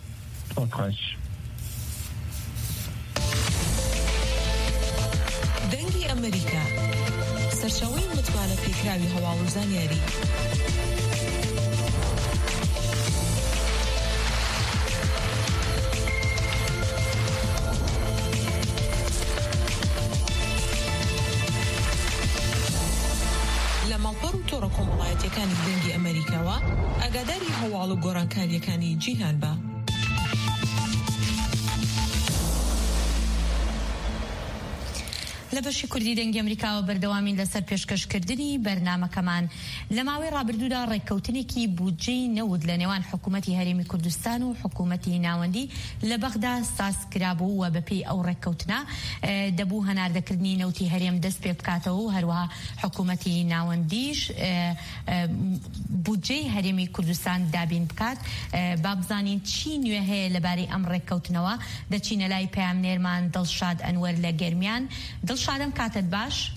دەنگی ئەمریکا سەرچاوەی متمانە پێکراوی هەواڵوزان یاری لە ماڵپەڕ و تۆڕە کۆمەڵایەتیەکانی دەنگی ئەمریکاوە ئاگاداری هەواڵ و گۆڕانکاریەکانی جیهان بە لە بەشی کوردی دەنگی ئەمریکاوە بەردەوامین لەسەر پێشکەشکردنی بەرنامەکەمان لە ماوەی ڕابردوودا ڕێککەوتنێکی بودجەی نەود لە نێوان حکوومەتی هەرێمی کوردستان و حکوومەتی ناوەندی لە بەغدا سازکرابوو و بەپێی ئەو ڕێککەوتنە دەبوو هەناردەکردنی نەوتی هەرێم دەست پێ بکاتەوە و هەروەها حکوومەتی ناوەندیش بودجەی هەرێمی کوردستان دابین بکات. با بزانین چی نوێ هەیە لەبارەی ئەم ڕێککەوتنەوە دەچینە لای پەیامنێرمان دڵشاد ئەنوەر لە گەرمیان. دڵشادم کاتت باش؟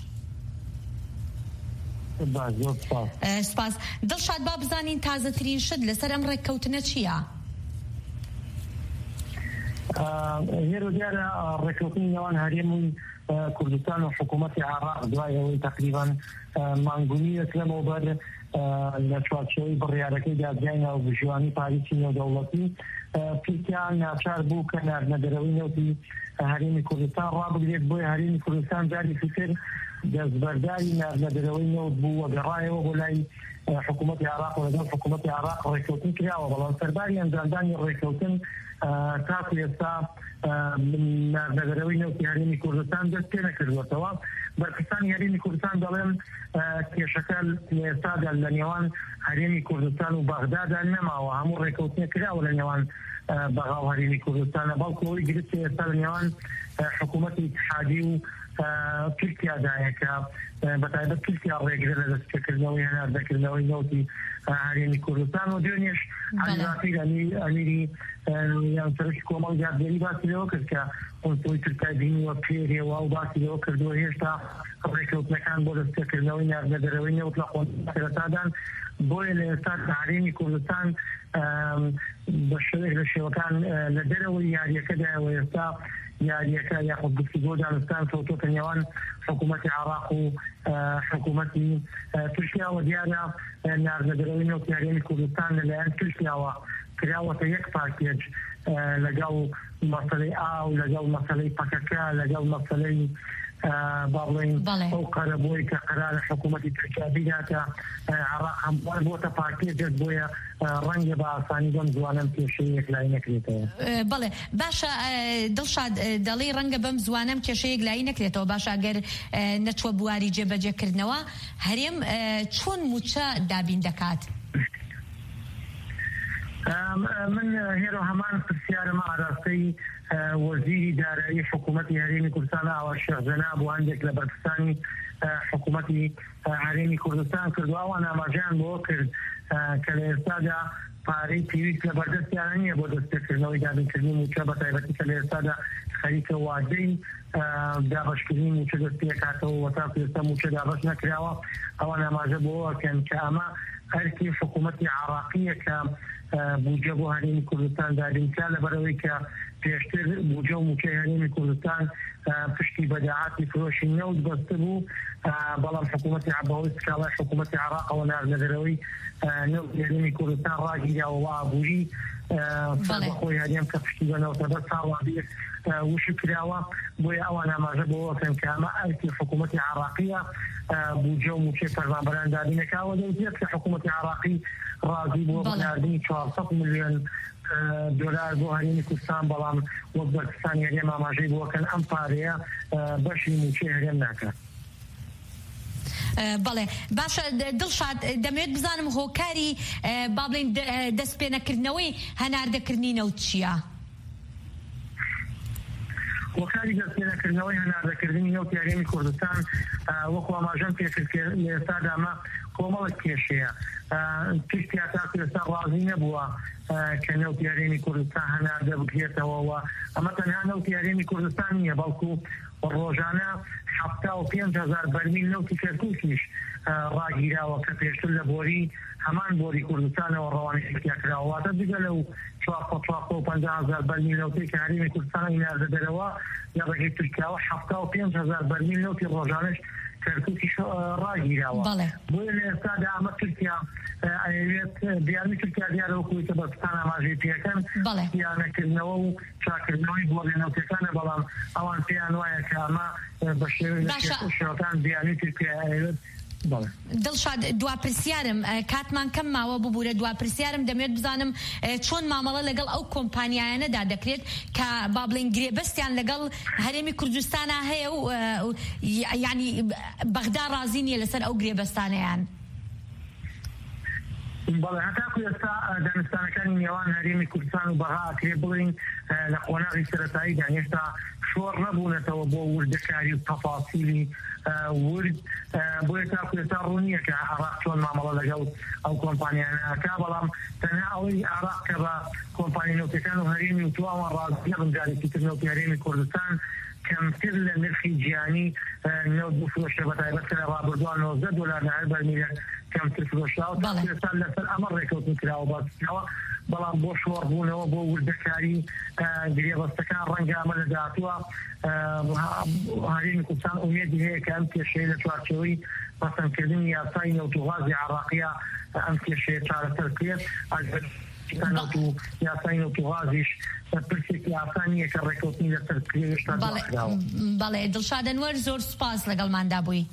سپاس. دڵشاد با بزانین تازەترین شت لەسەر ئەم ڕێککەوتنە چییە؟ هێرە دیارە ڕێککەوتنی نێوان هەرێمی کوردستان و حکوومەتی عێراق دوای ئەوەی تقریباً مانگونیەک لەمەوە بەر لە چوارچێوەی بڕیارەکەی دادگای ناوبژوانی پاریسی نێودەوڵەتی پیتیان ناچار بوو کە ناردنەدەرەوەی نەوتی هەرێمی کوردستان ڕابگرێت بۆی هەرێمی کوردستان جاری فکر دەستبەرداری ناردنەدەرەوەی نەوت بوو و گەڕایەوە بۆ لای حکوومەتی عێراق و لەگەڵ حکوومەتی عێراق ڕێککەوتن کراوە، بەڵام سەرباری ئەنجامدانی ڕێککەوتن تاکو ئێستا ناردنەدەرەوەی نەوتی هەرێمی کوردستان دەست پێ نەکردوێتەوە. بەرپرسانی هەرێمی کوردستان دەڵێن کێشەکە ئێستادا لە نێوان هەرێمی کوردستان و بەغدادا نەماوە، هەموو ڕێککەوتنێک کراوە لە نێوان بەغا و هەرێمی کوردستانە، بەڵکو ئەوەی گرفتی ئێستا لە نێوان حکوومەتی اتحادی و تورکیادایە کە بەتایبەت تورکیا ڕێگرە لە دەستپێکردنەوەی هەناردەکردنەوەی نەوتی هەرێمی کوردستان و دوێنێش عەلی ئەمیری یان سەرۆکی کۆمەڵ یادگەری باسی لەوە کرد کە قۆنسڵی تورکای بینیوە پێرێەوە و باسی لەوە کردووە هێشتا ڕێککەوتنەکان بۆ دەستپێکردنەوەی ناردنەدەرەوەی نەوت لە خۆنسەرەتادان بۆیە لە ئێستا هەرێمی کوردستان بە شێوەیەک لە شێوەکان لە دەرەوەی یاریەکەدایەوە ئێستا یاریەکە یاخود گفتوگۆ دانستان کەوتۆتە نێوان حکوومەتی عێراق و حکوومەتی تورکیاوە. دیارە ناردنەدەرەوەی نەوتی هەرێمی کوردستان لەلایەن تورکیاوە کراوەتە یەک پاکێج لەگەڵ مەسەلەی ئاو، لەگەڵ مەسەلەی پەکەکە، لەگەڵ مەسەلەی باڵێن ئەو قەرەبۆی کە قەرارە حکوومەتی تورکیا بگاتە عێراق هەمووان بۆتە پاکێجێک، بۆیە ڕەنگە بە ئاسانی بەم زوانەم کێشەیەک لای نەکرێتەوە. بەڵێ باشە دڵشاد دەڵێ ڕەنگە بەم زوانەم کێشەیەک لای نەکرێتەوە. باشە ئەگەر نەچوە بواری جێبەجێکردنەوە هەرێم چۆن موچە دابین دەکات؟ من هێرە هەمان پرسیارم ئاراستەی وەزیری دارایی حکوومەتی هەرێمی کوردستان ئاوا شێخ بۆ هەندێک لە بەرپرسانی حکوومەتی هەرێمی کوردستان کردو، ئەوان ئاماژەیان بۆ کرد کە لە ئێستادا پارەی پێویست لە بەردەستیانە نییە بۆ دەستپێکردنەوەی دابینکردنی موچە، بەتایبەتی کە لە ئێستادا خەریکە وادەی دابەشکردنی موچە دەست پێ کاتەوە و تاکو ئێستا موچە دابەش نەکراوە. ئەوان ئاماژە بۆەکەن کە ئەمە هەرکی حکوومەتی عێراقیە کە بودجە بۆ هەرێمی کوردستان دابینکرا لەبەرەوەی کە پێشتر بودجە و موچەی هەرێمی کوردستان پشتی بەداعاتی فرۆشی نەوت بەستە بوو، بەڵام حکوومەتی بەهۆی سکاڵای حکوومەتی عێراقەوە ناردنەدەرەوەی نەوتی هەرێمی کوردستان ڕاگیراوە و ئابووری خۆی هەرێم کە پشتی بەنەوتە بە ساڵابێت وشی کراوە. بۆیە ئەوان ئاماژە بۆەکەن کە ئەمە ئەرکی حکوومەتی عێراقیە بودجە و موچەی فەرمانبەران دابینەکەوە دەوتێت کە حکوومەتی عێراقی ڕازی بۆ بەناردنی 400 ملیۆن دۆلار بۆ هەرێمی کوردستان، بەڵام وەک بەرپرسانی هەرێم ئاماژەی بۆەکەن ئەم پارەیە بەشی موچەی هەرێم ناکات. بەڵێ باشە دڵشاد دەمەوێت بزانم هۆکاری با بڵێن دەست پێ نەکردنەوەی هەناردەکردنی نەوت چییە؟ وەکاری دەستپێنەکردنەوەی هەناردەکردنی نەوتی هەرێمی کوردستان وەکو ئاماژەم پێکرد لە ئێستادا ئەمە کۆمەڵێک کێشەیە. تورکیا تاکو ئێستا ڕازی نەبووە کە نەوتی هەرێمی کوردستان هەناردە بکرێتەوە و ئەمە تەنها نەوتی هەرێمی کوردستان نییە، بەڵکو ڕۆژانە 75,000 بەرمیل نەوتی کەرکووکیش ڕاگیراوە کە پێشتر لە بۆری هەمان بۆری کوردستانەوە ڕەوانەیەکیا کراوەواتە دیگە لەو 450,000 بەرمیل نەوتی کە هەرێمی کوردستان هێناردە دەرەوە لە ڕێگەی تورکیاوە 75,000 بەرمیل نەوتی ڕۆژانەش کەرکووکیش ڕاگیراوە. بۆیە لە ئێستادا ئەمە تورکیا ئەوێت دیارنی تورکیا دیارە وەکوی کە بەرپرسان ئاماژەی پێەکەن یانەکردنەوە و چاکردنەوەی بۆ لێنەوتەکانە، بەڵام ئەوان پێیان وایە کە ئەمە بە شێوەکان دیارنی تورکیا ئەوێت دڵشاد دواپرسیارم کاتمان کەم ماوە ببوورە دواپرسیارم دەمێت بزانم چۆن مامەڵە لەگەڵ ئەو کۆمپانیایانەدا دەکرێت کە با بڵێن گرێبەستیان لەگەڵ هەرێمی کوردستانە هەیە و یعنی بەغدا ڕازی نیە لەسەر ئەو گرێبەستانەیان. بەڵێ هەتاکو ئێستا دانستانەکانی نێوان هەرێمی کوردستان و بەغا ئەکرێ بڵین لە قۆناغی سەرەتاییدا هێشتا شۆڕ نەبوونەتەوە بۆ وردەکاری و تەفاسیلی ورد بۆیە تاکو ئێستا ڕوونیە کە عێراق چۆن مامەڵە لەگەڵ ئەو کۆمپانیانەکە بەڵام تەنها ئەوەی عێراق کە بە کۆمپانی نەوتەکان و هەرێمی و تواوە ڕازی نەبن جارێکی تر نەوتی هەرێمی کوردستان کەمتر لە نرخی گیانی نەوت بفرۆشتە بەتایبەت کە لە ڕابردووە $90 هەر بەرمیلە کەمتر فرۆشراوە تا ئێستا لەسەر ئەمە ڕێکەوتن کراوە باسکراوە بەڵام بۆ شۆڕبوونەوە بۆ وردەکاری گرێبەستەکان ڕەنگە ئەمە لە داهاتووە هەرێمی کوردستان ئومێدی هەیە کە ئەم کێشەیە لە چوارچێوەی پەسەندکردنی یاسای نەوت و غازی عێراقیە ئەم کێشەیە چارەسەر کرێت نەوت و یاسای نەوت و غازیش پرسێکی ئاسانیە کە ڕێکەوتنی لەسەر کرێشتا داخراوە. بەڵێ دڵشاد ئەنوەر زۆر سوپاس لەگەڵماندا بووی.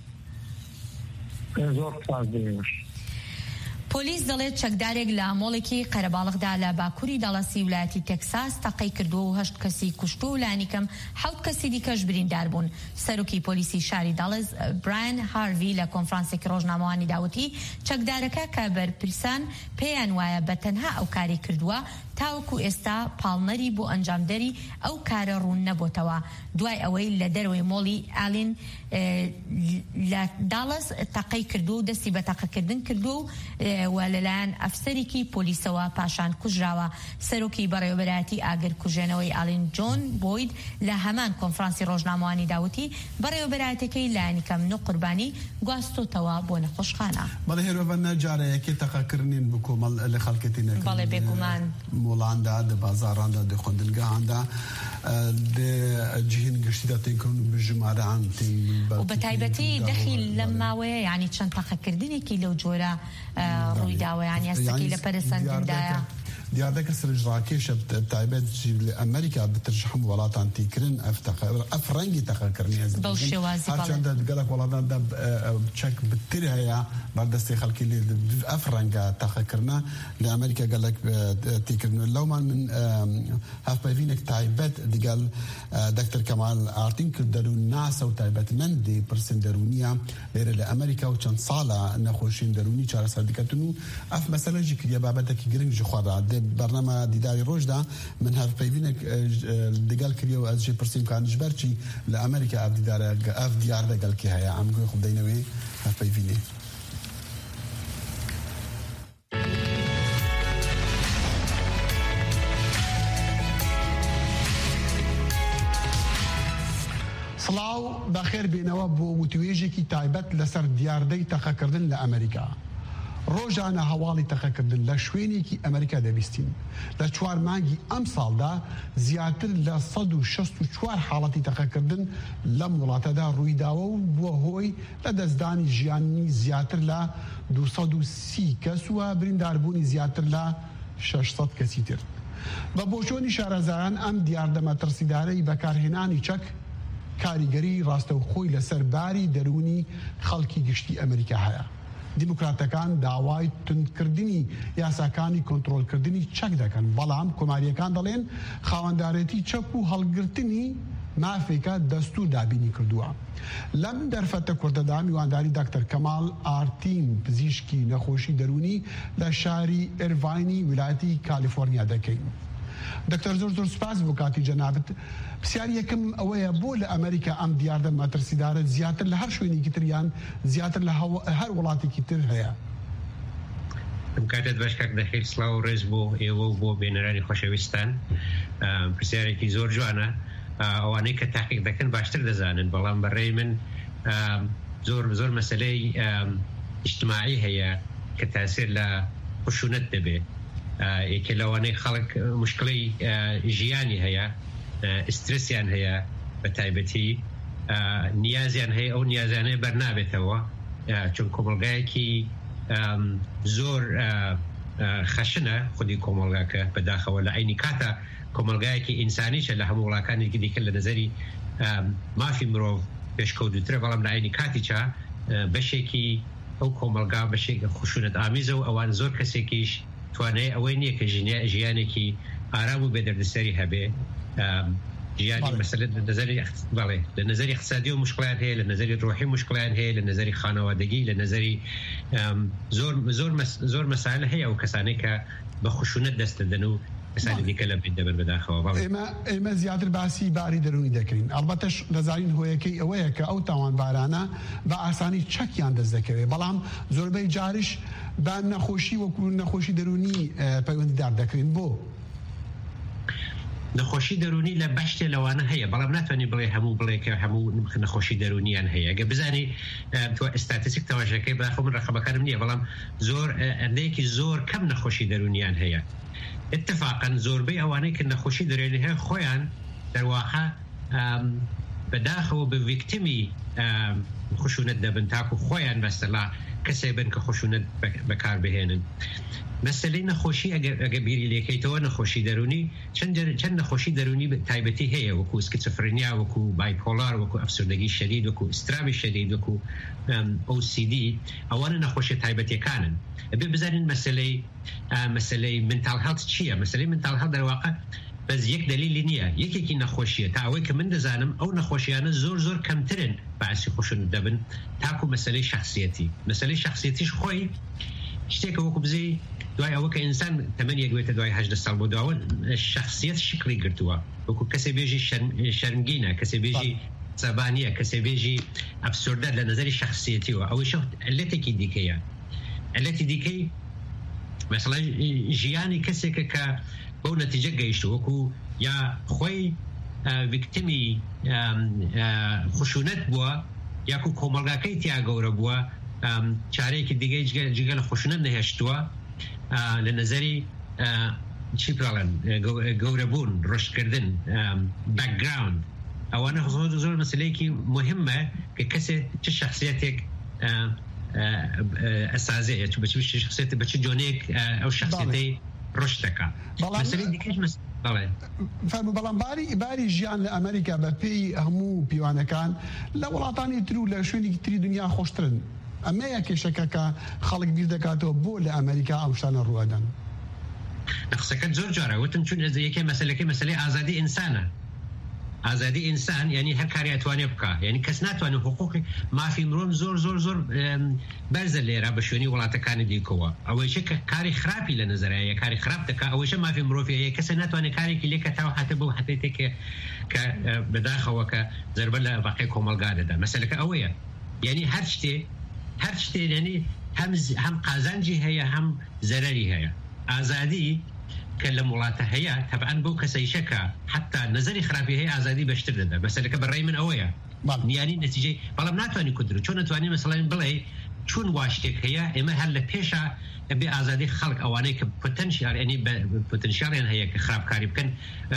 زۆر سپاس دەوێش. پۆلیس دەڵێت چەکدارێک لە مۆڵێکی قەرەباڵغدا لە باکووری دەڵەسی ویلایەتی تێکساس تەقەی کردووە و 8 کەسی کوشتووە و لانیکەم 7 کەسی دیکەش بریندار بوون. سەرۆکی پۆلیسی شاری داڵز براین هاروی لە کۆنفرانسێکی ڕۆژنامەوانی داوتی چەکدارەکە کە بەرپرسان پێیان وایە بە تەنها ئەو کاری کردووە تاوەکو ئێستا پاڵنەری بۆ ئەنجامدەری ئەو کارە ڕوون نەبووتەوە دوای ئەوەی لە دەروی مۆڵی ئالین لە داڵس تەقەی کردو و دەستی بە تەقەکردن کردو و لەلایەن ئەفسەرێکی پۆلیسەوە پاشان کوژراوە. سەرۆکی بەڕێوەبەرایەتی ئاگرکوژێنەوەی ئالین جۆن بۆید لە هەمان کۆنفرانسی ڕۆژنامەوانی داوتی بەڕێوەبەرایەتەکەی لایەنیکەم 9 قوربانی گواستوتەوە بۆ نەخۆشخانە. بەڵێ هێرۆڤەنە جارەیەکی تەقەکردنین بۆ کۆمەڵ لە خەڵکەتی نەکرد. بەڵێ بێگومان مۆڵاندا دە بازاراندا دە خوێندنگەهاندا دە جیهین گشتیدا تێکەون بژمارەان و بە تایبەتی دەخی لەم ماوەیە یعنی چەند تەقەکردنێکی لەو جۆرە ڕوویداوە یعنی ئەستەکەی لە پەرسەندندایە دیاردەکە سرنجڕاکێشە تایبەت لە ئەمریکا بترش هەموو وڵاتان تیکردن ئەف ڕەنگی تەقەکردنی هەرچەندە گەلک وڵاتاندا چەک بتر هەیە بەردەستی خەڵکی لێ ئەف ڕەنگە تەقەکردنە لە ئەمریکا گەلک تیکردن لەومان من هەفپەیڤینێک تایبەت دیگەل دەکتەر کەمال ئارتین کرد دەرون ناسە و تایبەتمەندی پرسن دەرونیە لێرە لە ئەمریکا و چەند ساڵە نەخۆشین دەرونی چارەسەر دیکەتن و ئەف مەسەلەژی کردە بابەتێکی گرنگی خۆدا برنامه دیداری روز دا من هف پیوینه دیگر کریو از جی پرسیم کانش برچی لامریکا اف دیار دگل کی هیا ام گوی خوب دینوی هف پیوینه سلااو بەخێر بینەوە بۆ وتوێژێکی تایبەت لەسەر دیاردەی تەقەکردن لە ئەمریکا. ڕۆژانە هەواڵی تەقەکردن لە شوێنێکی ئەمریکا دەبیستین. لە 4 مانگی ئەم ساڵدا زیاتر لە 164 حاڵەتی تەقەکردن لەم وڵاتەدا ڕوویداوە و بووە هۆی لە دەستدانی ژیانی زیاتر لە 230 کەس وە برینداربوونی زیاتر لە 600 کەسی تر. بە بۆچۆنی شارەزایان ئەم دیاردە مەترسیدارەی بەکارهێنانی چەک کاریگەری ڕاستەوخۆی لەسەر باری دەرونی خەڵکی گشتی ئەمریکا هەیە. دیموکراتەکان داوای تونکردنی یاساکانی کۆنتڕۆلکردنی چەک دەکەن بەڵام کۆماریەکان دەڵێن خاوەندارەتی چەک و هەڵگرتنی مافێکە دەستور دابینی کردووە. لەم دەرفەتە کوردەدا میوانداری دکتەر کەمال ئارتین پزیشکی نەخۆشی دەرونی لە شاری ئێرڤاینی ویلایەتی کالیفۆرنیا دەکەین. دکتەر زۆر سپاس بۆ کاتی جەنابەت. پرسیاری یەکەم ئەوەیە بۆ لە ئەمریکا ئەم دیاردە مەترسیدارە زیاتر لە هەر شوێنێکی تریان زیاتر لە هەر وڵاتێکی تر هەیە. کاتت باشکاک دەخیر سڵاو و ڕێز بۆ ئێوە و بۆ بێنەرانی خۆشەویستان. پرسیارێکی زۆر جوانە ئەوانەی کە تاقیق دەکەن باشتر دەزانن بەڵام بەڕێی من زۆر مەسەلەی ئیجتماعی هەیە کە تاسیر لە خشونەت دەبێت. یەکێ لەوانەی خەڵک مشکڵی ژیانی هەیە ئسترسیان هەیە بە تایبەتی نیازیان هەیە ئەو نیازانەیە بەرنابێتەوە چون کۆمەلگایەکی زۆر خەشنە خودی کۆمەلگاکە بەداخەوە لە عینی کاتە کۆمەلگایەکی ئینسانیشە لە هەموو وڵاتانی دیکە لە نەزەری مافی مرۆڤ پێشکەوتوترە بەڵام لە عینی کاتیچە بەشێکی ئەو کۆمەلگا بەشێکە خشونەت ئامیزە و ئەوان زۆر کەسێکیش توانای ئەوەی نییە کە ژیانێکی ئارام و بێدەردەسەری هەبێ ژیانی مەسەلەت لە نظری اقتصادی و مشکلات هەیە لە نظری ڕۆحی مشکلات هەیە لە نظری خانەوادگی لە نظری زۆر مەسائل هەیە و کەسانەی کە بە خشونەت دەست دەدەن و کەسانی دیکە لە بین دەبن بەداخەوە. ئێمە زیاتر باسی باری دەرونی دەکەین ئەڵبەتەش دەزانین هۆیەکەی ئەوەیە کە ئەو تاوانبارانە بە ئاسانی چەکیان دەست دەکەوێت بەڵام زۆربەی جاریش بە نەخۆشی وەکو نەخۆشی دەرونی پەیوەندیدار دەکرێن. بۆ نەخۆشی دەرونی لە بەشتێ لەوانە هەیە بەڵام ناتوانانی بڵێ هەموو بڵێکە هەموو نەخۆشی دەرونیان هەیە. گە بزانانی تۆ ئستاتیستیک تەواژەکەی باخۆ من ڕقەبەکانم نییە بەڵام زۆر ئەندەیەکی زۆر کەم نەخۆشی دەرونیان هەیە. اتفاقا زۆربەی ئەوانەی کە نەخۆشی دەرونی هەیە خۆیان دەرواقع بەداخەوە بە ڤیکتیمی خشونەت دەبن تاکو خۆیان بەستەلا کەسێ بن کە خشونەت بەکاربهێنن. مەسەلەی نەخۆشی ئەگە بیری لێکەیتەوە نەخۆشی دەرونی چەند نەخۆشی دەرونی تایبەتی هەیە وەکو سکیزۆفرینیا وەکو بایپۆلار وەکو ئەفسردگی شەدید وەکو ئسترامی شەدید وەکو OCD ئەوانە نەخۆشی تایبەتیەکانن. ئەبێ بزانین مەسەلەی منتال هێڵت چییە؟ مەسەلەی منتال هێڵت دەرواقع بەس یەک دلیلی نییە یەکێکی نەخۆشیە تا ئەوەی کە من دەزانم ئەو نەخۆشیانە زۆر کەمترن باعسی خشونەت دەبن تاکو مەسەلەی شخصیەتی. مەسەلەی شخصیەتیش خۆی شتێکە وەکو بزەی دوای ئەوە کە ئینسان تەمەن یەکوێتە دوای 18 ساڵ بۆ داوە شخصیەت شکلی گرتووە وەکو کەسێ بێژی شەرمگینە کەسێ بێژی سەبانیە کەسێ بێژی ئەفسوردە لە نظری شخصیەتیەوە ئەوەی علەتێکی دیکەیە. علەتی دیکەی مەسەڵەن ژیانی کەسێکە کە بەو نەتیجە گەیشتو وەکو یا خۆی ڤیکتیمی خشونەت بووە یاکو کۆمەڵگاکەی تیا گەورە بووە چارەیەکی دیگەی جگە لە خشونەت نەهێشتووە لە نظری چی پڵەن گەورەبوون ڕشتکردن بەکگراوند ئەوانە زۆر مەسلەیەکی مهمە کە کەسێ چه شخصیەتێک ئەسازەیە شخصیەت بە چ جۆنێک ئەو شخصیەتەی ڕشتەکە. بەڵام باری ژیان لە ئەمریکا بە پێی هەموو پیوانەکان لە وڵاتانی تر و لە شوێنی تری دنیا خۆشترن. ئەمەیە کێشەکە کە خەڵک بیر دەکاتەوە بۆ لە ئەمریکا ئەو شتانە ڕوادەن. قسەکەت زۆر جارە وتم چون یەکێ مەسەلەی ئازادی ئینسانە. ئازادی ئینسان یعنی هەر کاری ئەتوانێ بکە یعنی کەس ناتوانێت حقوقی مافی مرۆڤ زۆر بەرزە لێرە بە شوێنی وڵاتەکانی دیکەوە. ئەوەیشە کە کاری خراپی لە نەزەرایە کاری خراپ دەکا ئەوەیشە مافی مرۆڤیە کەسە ناتوانێت کارێکی لێکە تاو هاتە بەو حەتێکە کە بەداخەوە کە زەربە لە باقی کۆمەلگا دەدا. مەسەلەکە ئەوەیە یعنی هەر شتێ یعنی هەم قازانجی هەیە هەم زەرەری هەیە. ئازادی کە لە وڵاتە هەیە تەبعەن بەو کەسەیشەکە حتا نظری خراپی هەیە ئازادی بەشتر دەدا. مەسەلەکە بەڕێی من ئەوەیە نیانی نەتیجەی بەڵام ناتوانانی کودرو چۆن نتوانانی مەسەڵەن بڵێ چون واشتێک هەیە ئێمە هەر لە پێشە بێ ئازادی خەڵک ئەوانەی کە پۆتەنشیالی پۆتەنشیالیان هەیە کە خراپکاری بکەن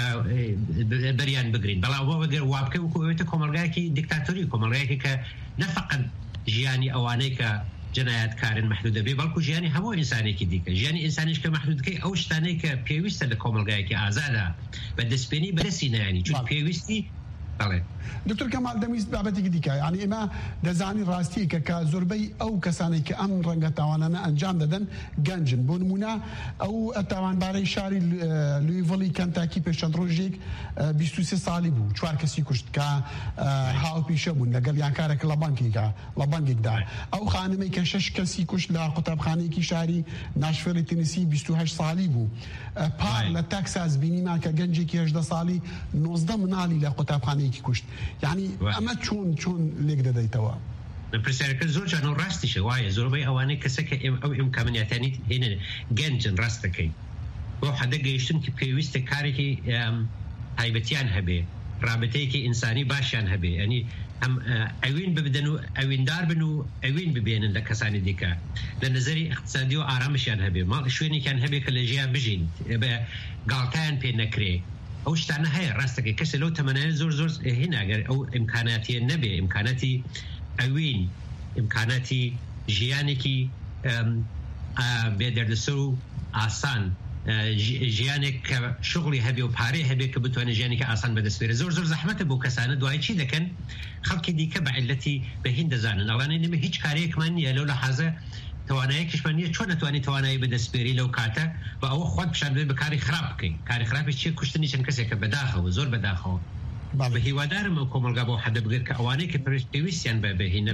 بەریان بگرین. بەڵام وەگەر وا بکەی وەکوێتە کۆمەلگایەکی دیکتاتۆری کۆمەلگایەکی کە نەفقەت ژیانی ئەوانەی کە جنایەتکارن محدودە بێ بەڵکو ژیانی هەموو ئینسانێکی دیکە ژیانی ئینسانیش کە محدودەکەی ئەو شتانەی کە پێویستە لە کۆمەلگایەکی ئازادە بە دەستپێنی بەرسی نایانی چون پێویستی دکتۆر کەمال دەویست بابەتێکی دیکە یعنی ئێمە دەزانی ڕاستی کە زۆربەی ئەو کەسانی کە ئەم ڕەنگە تاوانانە ئەنجام دەدەن گەنجن. بۆ نمونە ئەو تاوانبارەی شاری لویڤڵی کەنتاکی پێشەند ڕۆژێک 23 ساڵی بوو 4 کەسی کوشت کە هاوپیشە بوون لەگەڵ یانکارێک لە بانگێکدا. ئەو خانمەی کە 6 کەسی کوشت لە قوتابخانەیەکی شاری ناشڤیلی تینسی 28 ساڵی بوو. پار لە تەکساس بینیمان کە گەنجێکی 18 ساڵی 19 مناڵی لە قوتابخانەیەکی کوشت. یعنی ئەمە چۆن لێک دەدەیتەوە؟ پرسیارەکە زۆر جان و ڕاستیشە وایە زۆربەی ئەوانەی کەسەکە ئەو ئیمکانیاتانی هێنن گەنجن ڕاست دەکەین بۆ حەدە گەیشتن کە پێویستە کارێکی تایبەتیان هەبێ ڕابطەیەکی ئینسانی باشیان هەبێ ینی ئەم ئەوین ببدەن و ئەویندار بن و ئەوین ببێنن لە کەسانی دیکە لە نظری اقتصادی و ئارامشیان هەبێ ماڵ شوێنێکیان هەبێ کە لە ژیان بژین بە گاڵتایان پێ نەکرێ. ئەو شتانە هەیە ڕاستەکە کەسە لەو تەمەنایە زۆر هێناگەر ئەو ئیمکاناتی نەبێ ئیمکاناتی ئەوین ئیمکاناتی ژیانێکی بێدەردەسەر و ئاسان ژیانێک کە شغلی هەبێ و پارەی هەبێ کە بتوانێت ژیانێکی ئاسان بەدەستێرە زۆر زەحمەتە بۆ کەسانە دوای چی دەکەن خەڵکی دیکە بە عیلەتی بەهین دەزانن ئەڵانێ نمە هیچ کارەیەکمان نییە لەو لە حەزە توانایەکیشمان نییە چۆن نەتوانانی توانایی بەدەستپێری لەو کاتە بە ئەوە خۆت پیشان بێ بە کاری خراپ بکەین کاری خراپی چیە کوشتنی چەند کەسێکە بەداخەوە زۆر بەداخەوە بە هیوادارم ئەو کۆمەلگا بۆ حەدە بگرێت کە ئەوانەی کە پێویستیان بەهینە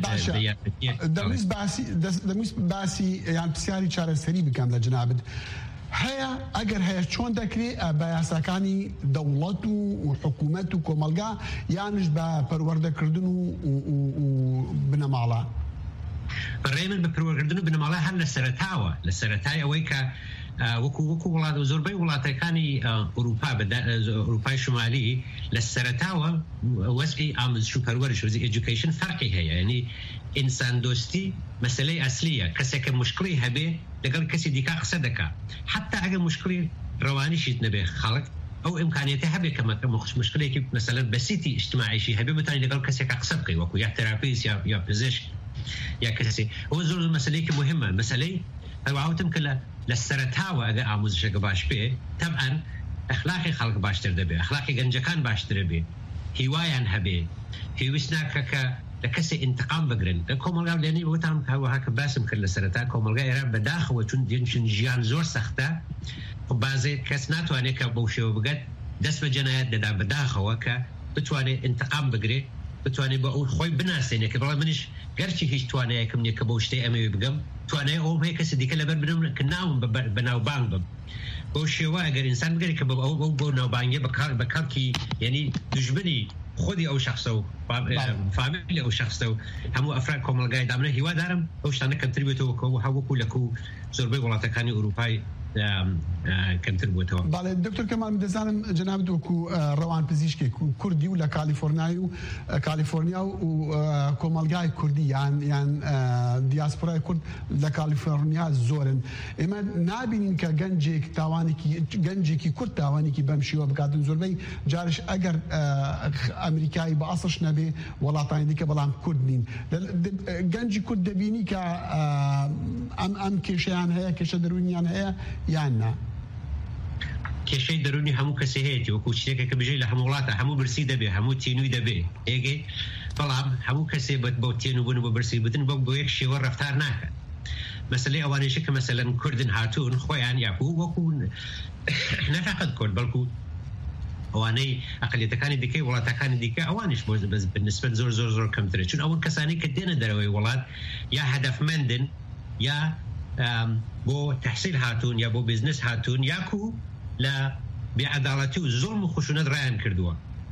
دەمویست باسی یان پرسیاری چارەسەری بکەم لە جنابت هەیە ئەگەر هەیە چۆن دەکرێت بە یاساکانی دەوڵەت و حکوومەت و کۆمەلگا یانش بە پەروەردەکردن و بنەماڵە بەڕێ من بە پەروەردەکردن و بنەماڵە هەر لە سەرەتاوە لە سەرەتای ئەوەی کە وەکو وڵات و زۆربەی وڵاتەکانی ئەوروپای شمالی لە سەرەتاوە وەزعی ئامۆزش و پەروەردش و ئێجوکیشن فەرقی هەیە یعنی ئینسان دۆستی مەسەلەی ئەسلیە کەسێکە مشکڵی هەبێ لەگەڵ کەسی دیکە قسە دەکا حتا ئەگەر مشکڵی ڕەوانیشیت نەبێ خەڵک ئەو ئیمکانیەتە هەبێ کە مشکلێکی مەسەلەن بەسیتی ئیجتیماعیشی هەبێ بتوانیت لەگەڵ کەسێکە قسە بکەی وەکو یا تەراپیست یا پزیشک یا کەسێ ئەوە زۆر مەسەلەیەکی مهمە مەسەلەی هەواوتم کە لە سەرەتاوە ئەگەر ئامۆزشەکە باش بێ تەبعەن ئەخلاقی خەڵک باشتر دەبێ ئەخلاقی گەنجەکان باشترە بێ هیوایان هەبێ پێویست ناکە کە لە کەسێ ئینتقام بگرن لە کۆمەلگا لێنی وتان هەوەها کە باسم کرد لە سەرەتا کۆمەلگا ئێران بەداخەوە چون ژیان زۆر سەختە بازێ کەس ناتوانێت کە بەو شێوە بگات دەست بە جەنایەت دەدا بەداخەوە کە بتوانێت ئینتقام بگرێت بتوانێت بە ئەو خۆی بناسێنێت کە بەڵام منیش گەرچی هیچ توانایەکم نییە کە بەو شتەی ئەمەوێ بگەم توانای ئەوم هەیە کەسی دیکە لەبەر بنم کە ناوم بەناوبانگ بم بۆ شێوە ئەگەر ئینسان بگەری کە بۆ ناوبانگیە بە کەڵکی یعنی دژمنی خودی ئەو شخصە و فامیلی ئەو شخصە و هەموو ئەفراد کۆمەلگای دامنە هیوادارم ئەو شتانە کەمتر بێتەوە کە هەوەکو لەکو زۆربەی وڵاتەکانی ئەوروپای کەمتر بووتەوە. باڵێ دکتۆر کەمال دەزانم جەنابەت وەکو ڕەوان پزیشکی کوردی و لە کالیفۆرنیا و کۆمەلگای کوردی یان دیاسپۆرای کورد لە کالیفۆرنیا زۆرن ئێمە نابینین کە گەنجێکی کورد تاوانێکی بەم شێوە بکاتن زۆربەی جارش ئەگەر ئەمریکایی بە ئەسڵش نەبێ وڵاتانی دیکە بەڵام کورد نین گەنجی کورد دەبینی کە ئەم کێشەیان هەیە کێشە دەرونیان هەیە یان نا کێشەی دەرونی هەموو کەسێ هەیەی وەکو شتێکە کە بژێ لە هەموو وڵاتە هەموو برسی دەبێ هەموو تینووی دەبێ ئێگەی بەڵام هەموو کەسێ بۆ تێنوبوون بۆ برسی بتن بۆ یەک شێوە ڕەفتار ناکەن مەسەلەی ئەوانەیە کە مەسەلەن کوردن هاتوون خۆیان یاکو وەکو نەفقەت کورد بەڵکو ئەوانەی ئەقلیەتەکانی دیکەی وڵاتەکانی دیکە ئەوانش بۆ بنسبەت زۆر کەمترە چون ئەوەن کەسانی کە دێنە دەرەوەی وڵات یا هەدەفمەندن یا بۆ تحصیل هاتوون یا بۆ بیزنس هاتوون یاکو لە بێعەداڵەتی و زۆڵم و خشونەت ڕایان کردووە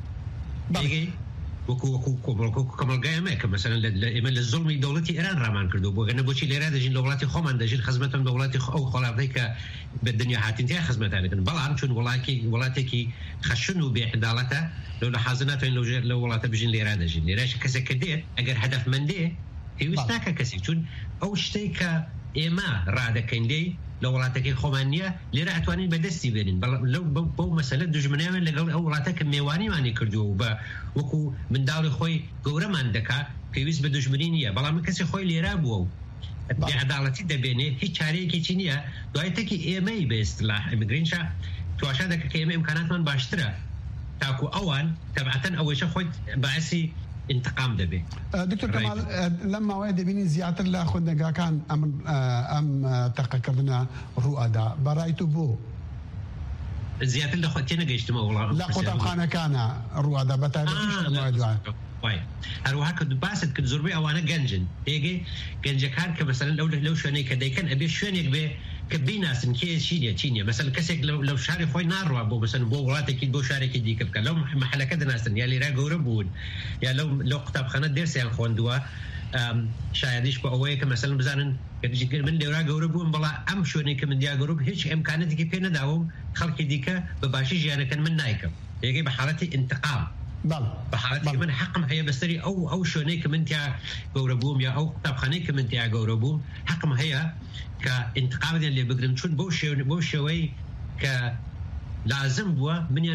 وەکو کۆمەلگای ئەمە کە مەسەلەن ئێمە لە زۆڵمی دەوڵەتی ئێران ڕامان کردو بۆ گەنە بۆچی لێرە دەژین لە وڵاتی خۆمان دەژین خزمەتم لە وڵاتی ئەو خۆڵاتەی کە بە دنیا هاتین تیا خزمەتانەکەن بەڵام چون وڵاتێکی خەشن و بێعەداڵەتە لەو لە حەز ناتوانین لە وڵاتە بژین لێرە دەژین لێرەش کەسێک کە دێت ئەگەر هەدەفمەندێ پێویست ناکە کەسێک چون ئەو شتەی کە ئێمە ڕادەکەین لێی لە وڵاتەکەی خۆمان نییە لێرە ئەتوانین بەدەستی بێنین بەو مەسەلە دژمنیان لەگەڵ ئەو وڵاتە کە میێوانیمانی کردووە و بە وەکو منداڵی خۆی گەورەمان دەکا پێویست بە دژمنی نییە بەڵام کەسی خۆی لێرا بووە و بێعەداڵەتی دەبێنێ هیچ چارەیەکی نییە دوای تەکی ئێمەی بە ئیستلاح ئیمیگرینشە تواشا دەکە کە ئێمە ئیمکاناتمان باشترە تاکو ئەوان تەبعەتەن ئەوەیشە خۆی باعسی انتقام دەبێ. دکتۆر کەمال لەم ماوەیە دەبینی زیاتر لە خوێندنگاکان ئەم تەقەکردنە ڕوئەدا بەڕای تو بۆ زیاتر لە خۆت تێنەگەیشتمە وڵات لە قوتابخانەکانە ڕوئەدا بەتایبەت هەروەها کە باست کرد زۆربەی ئەوانە گەنجن ئێگەی گەنجەکان کە مەسەلەن لەو شوێنەی کە دەیکەن ئەبێ شوێنێک بێ کە بیناسن کێ چینە مەسەلەن کەسێک لەو شاری خۆی ناڕوا بۆ مەسەلەن بۆ وڵاتێکی بۆ شارێکی دیکە بکە لەو مەحەلەکە دەناسن یا لێرە گەورە بوون یا لەو قوتابخانە دەرسیان خوێندووە شایدیش بۆ ئەوەیە کە مەسەلەن بزانن من لێرە گەورە بووم بەڵام ئەم شوێنێک کە من دیا گەورە هیچ ئیمکاناتێکی پێ نەداوم خەڵکی دیکە بە باشی ژیانەکەن من نایکەم ئێگەی بە حاڵەتی انتقام بەحاڵەتی من حەقم هەیە بەسەری ئەو شوێنەی کە من تیا گەورە بووم یا ئەو قوتابخانەی کە من تیا گەورە بووم حەقم هەیە کە انتقامیان لێ بگرم چون بۆ شێوەی کە لازم بووە منیان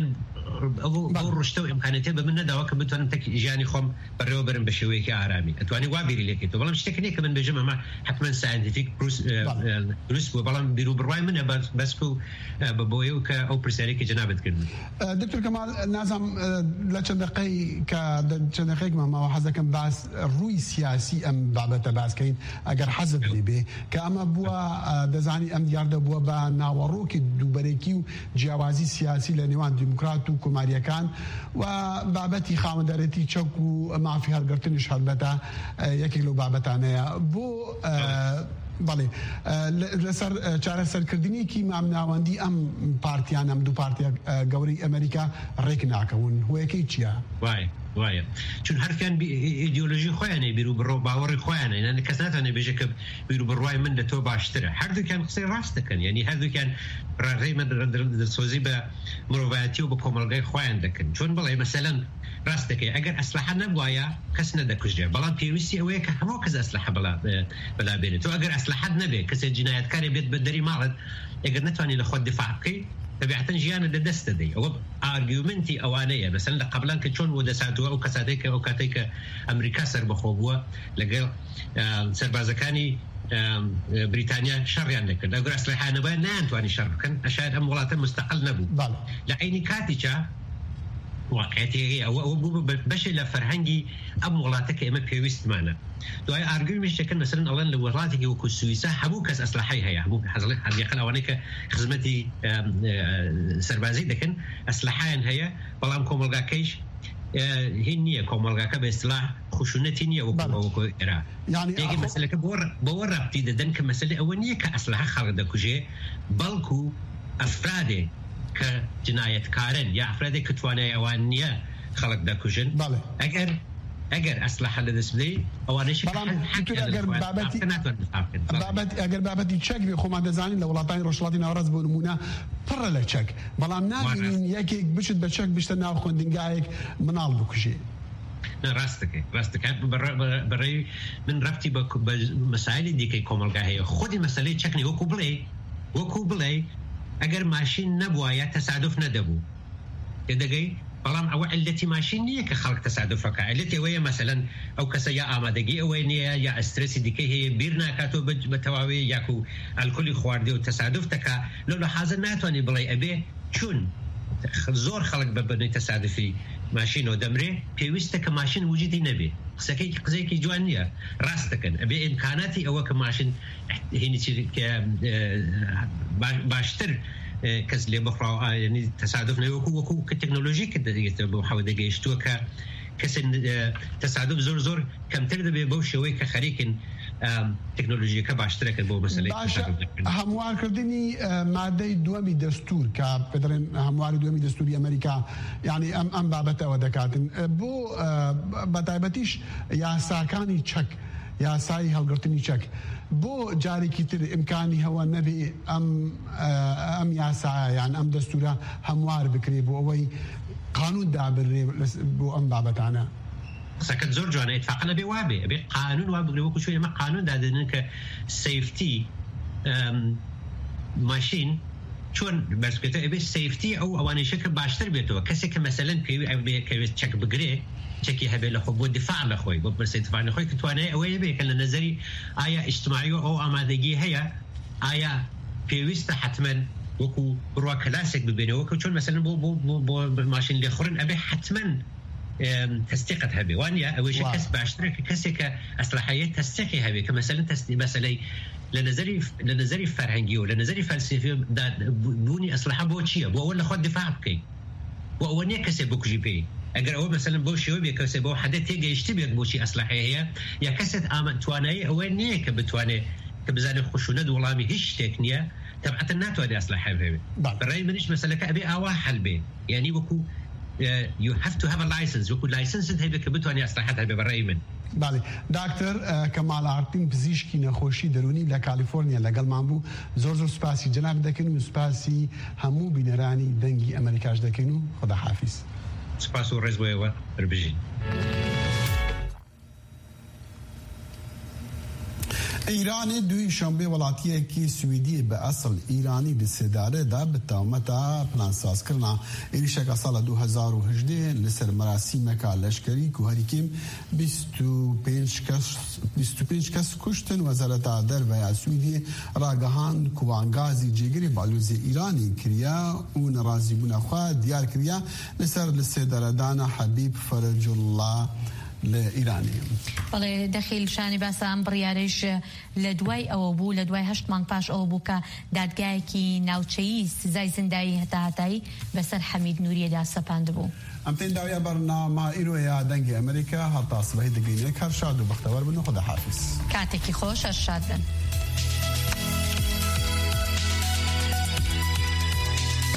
ئەو ڕشتە و ئیمکانەتێ بە من نەداوە کە بتوانم ژیانی خۆم بەڕێوە برم بە شێوەیەکی ئارامی ئەتوانی وا بیری لێکێتەوە بەڵام شتێک نییە کە من بێژم ئەمە حتمما ساینتیفیک دروست بووە بەڵام بیر و بڕوای منە بەسک و بۆیە و کە ئەو پرسیارێکی جەنابەت کردن. دکتۆر کەمال نازانم لە چەند دقەیەک ماماوە حەز دەکەم باس ڕووی سیاسی ئەم بابەتە باسکەین ئەگەر حەزت لێبێ کە ئەمە بووە دەزانی ئەم دیاردە بووە بە ناوەڕۆکی دووبەرێکی و جیاوازی سیاسی لە نێوان دیموکرات و کۆماریەکان و بابەتی خاوەندەرێتی چەک و مافی هەڵگرتنیش هەڵبەتە یەکێک لەو بابەتانەیە بۆ بەڵێ لەسەر چارەسەرکردنیکی مامناوەندی ئەم پارتیان ئەم دوو پارتیە گەورەی ئەمریکا ڕێک ناکەون هۆیەکەی چییە؟ وایە چون هەرکیان ئیدئۆلۆژی خۆیانێ بیر و بڕۆ باوەڕی خۆیانە یعنی کەس ناتوانێت بێژە کە بیر و بڕوای من لە تۆ باشترە هەردووکیان قسەی ڕاست دەکەن یعنی هەردووکیان ڕێی دەسۆزی بە مرۆڤایەتی و بە کۆمەڵگەی خۆیان دەکەن چۆن بڵێ مەسەلەن ڕاست دەکەی ئەگەر ئەسلحە نەبوایە کەس نەدەکوژێ بەڵام پێویستی ئەوەیە کە هەموو کەس ئەسلحە بەلا بێنێت تۆ ئەگەر ئەسلحەت نەبێت کەسێک جینایەتکارێ بێت بە دەری ماڵت ئەگەر نەتوانێت لە خۆت دفاع بکەیت طبيعة جيانا لدست دي أو أرجيومنتي أوانية مثلا قبلان كتشون ودساتوا أو كساديك أو كاتيك أمريكا سر بخوبوا لقال سربازكاني بريطانيا شر يعني لكن أقول أسلحة نبأ نانتواني شر كان أشاهد أموالات مستقل نبو لعيني كاتيشا واقعيتي أو بشي لفرهنجي أموالاتك إما بيويست معنا دوای ئارگومیش دەکەن مثلا ئەڵێن لە وڵاتێکی وەکو سویسا هەموو کەس ئەسلحەی هەیە هەموو حەزیقەن ئەوانەی کە خزمەتی سەربازی دەکەن ئەسلحەیان هەیە بەڵام کۆمەڵگاکەیش هین نییە کۆمەڵگاکە بە ئیستلاح خشونەتی نییە وەکو ئێرا یەکی مەسەلەکە بەوە ڕابطی دەدەن کە مەسەلە ئەوە نییە کە ئەسلحە خەڵک دەکوژێ بەڵکو ئەفرادێ کە جنایەتکارن یا ئەفرادێک کە توانای ئەوان نییە خەڵک دەکوژن ئەگەر ئەسلحە لەدەست بدەی ئەوانەی ئەگەر بابەتی چەک بێ خۆمان دەزانین لە وڵاتانی ڕۆژهەڵاتی ناوەڕاست بۆ نمونە پڕە لە چەک بەڵام نابینین یەکێک بچێت بە چەک بشتە ناو خوێندنگایەک مناڵ بکوژێ ڕاستەکە بەڕێی من ڕەبتی بە مەسایلی دیکەی کۆمەڵگا هەیە خودی مەسەلەی چەکنی وەکو بڵێ ئەگەر ماشین نەبووایە تەسادف نەدەبوو دەگەی بەڵام ئەوە علەتی ماشین نییە کە خەڵک تەسادفەکە علەتی ئەوەیە مەسەلەن ئەو کەسە یا ئامادەگی ئەوەی نییە یا ئەسترسی دیکەی هەیە بیر ناکاتەوە بە تەواوی یاکو ئەلکۆلی خواردی و تەسادف دەکا لەو لە حازر ناتوانێت بڵێ ئەبێ چون زۆر خەڵک بە بنەی تەسادفی ماشینەوە دەمرێ پێویستە کە ماشین وجودی نەبێ قسەیەکی جوان نییە ڕاست دەکەن ئەبێ ئیمکاناتی ئەوە کە ماشین باشتر کەس لێ بخڕاو ینی تەسادف وەکو کە تەکنۆلۆژی کە دەگێتە بۆ حەوە دەگەیشتووە کە کەسێک تەسادف زۆر کەمتر دەبێت بەو شێوەی کە خەریکن تەکنۆلۆژیەکە باشترەکە بۆ مەسەلەی هەموارکردنی مادەی دووەمی دەستور کە پێدەڵێن هەمواری دووەمی دەستوری ئەمریکا یعنی ئەم بابەتەوە دەکاتن بۆ بەتایبەتیش یاساکانی چەک یاسایی هەڵگرتنی چەک بۆ جارێکی تر ئیمکانی هەوە نەبێ ئەم یاسایان ئەم دەستورە هەموار بکرێ بۆ ئەوەی قانون دابرێ بۆ ئەم بابەتانە قسەکەت زۆر جوانە اتفاقا نەبێ وابێ ئەبێ قانون وا بگرێ وەکو شوێنە ئەمە قانون دادنن کە سەیفتی ماشین چۆن بەرزکێتە ئەبێ سەیفتی ئەو ئەوانەیشە کە باشتر بێتەوە کەسێک کە مەسەلەن پێویست چەک بگرێ چەکی هەبێ لە خۆ بۆ دفاع لە خۆی بۆ پرسەی دفاع لە خۆی کە توانای ئەوەیە بێ کە لە نەزەری ئایا ئیجتیماعی و ئەو ئامادەگی هەیە ئایا پێویستە حتمەن وەکو بڕوا کلاسێک ببێنەوە کە چۆن مەسەلەن بۆ ماشین لێخوڕن ئەبێ حتمەن تەستیقت هەبێ وانە ئەوەیش کەس باشترە کە کەسێک کە ئەسلحەیە تەستیقی هەبێ کە مەسەلەن مەسەلەی لە نظری فەرهەنگی و لە نظری فەلسفی بوونی ئەسلحە بۆ چییە بۆ ئەوە لە خۆت دفاع بکەیت بۆ ئەوە نییە کەسێک بکوژی پێی ئەگەر ئەوە مەسەلەن بۆ شێوە بێ کەسێک بۆ حەدە تێگەیشتی بێت بۆچی ئەسلحەیە هەیە یا کەسێت توانایی ئەوە نییە کە بتوانێت کە بزانێت خشونەت وەڵامی هیچ شتێک نییە تەبعەتەن ناتوانێت ئەسلحە هەبێت بەڕای منیش مەسەلەکە ئەبێ ئاوا حەل بێ یعنی وەکو you have to have a license وەکو لایسنست هەبێ کە بتوانێت ئەسلحەت هەبێ بەڕای من باڵێ داکتەر کەمال ئارتین پزیشکی نەخۆشی دەرونی لە کالیفۆرنیا لەگەڵمان بوو زۆر سوپاسی جەناب دەکەن و سوپاسی هەموو بینەرانی دەنگی ئەمریکاش دەکەن و خدا حافیز سپاس و ڕێز بۆیەوە بەربژین ایران دوی شنبه وڵاتیەکی سویدی بە ئەسڵ ئیرانی لەسێدارەدا بتەومەتە پلانسازکردنا عێریشەکە ساڵە 2018 لەسەر مەراسیمەکە لەشکەری و هەریکیم 25 کەس کوشتن وەزارەتە دەرەوەیە سویدی ڕاگەهاند کوانگازی جێگەری باڵوزی ئیرانی کردیا و نەڕازیبوونەخوا دیار کردیا لەسەر لەسێدارەدانە حەبیب فەرەجوڵڵا لإيراني. بله دخيل شاني بس أم بريارش لدواي أو بو لدواي هشت مان باش أو بوكا دادجاي كي ناوتشيس زي زنداي هتاي بسر حميد نوري دا سباندبو. أمتين داوية برنامج إيرويا دنجي أمريكا حتى صباح دقيقة كارشاد وبختبر منه خدا حافظ. كاتكي خوش الشادن.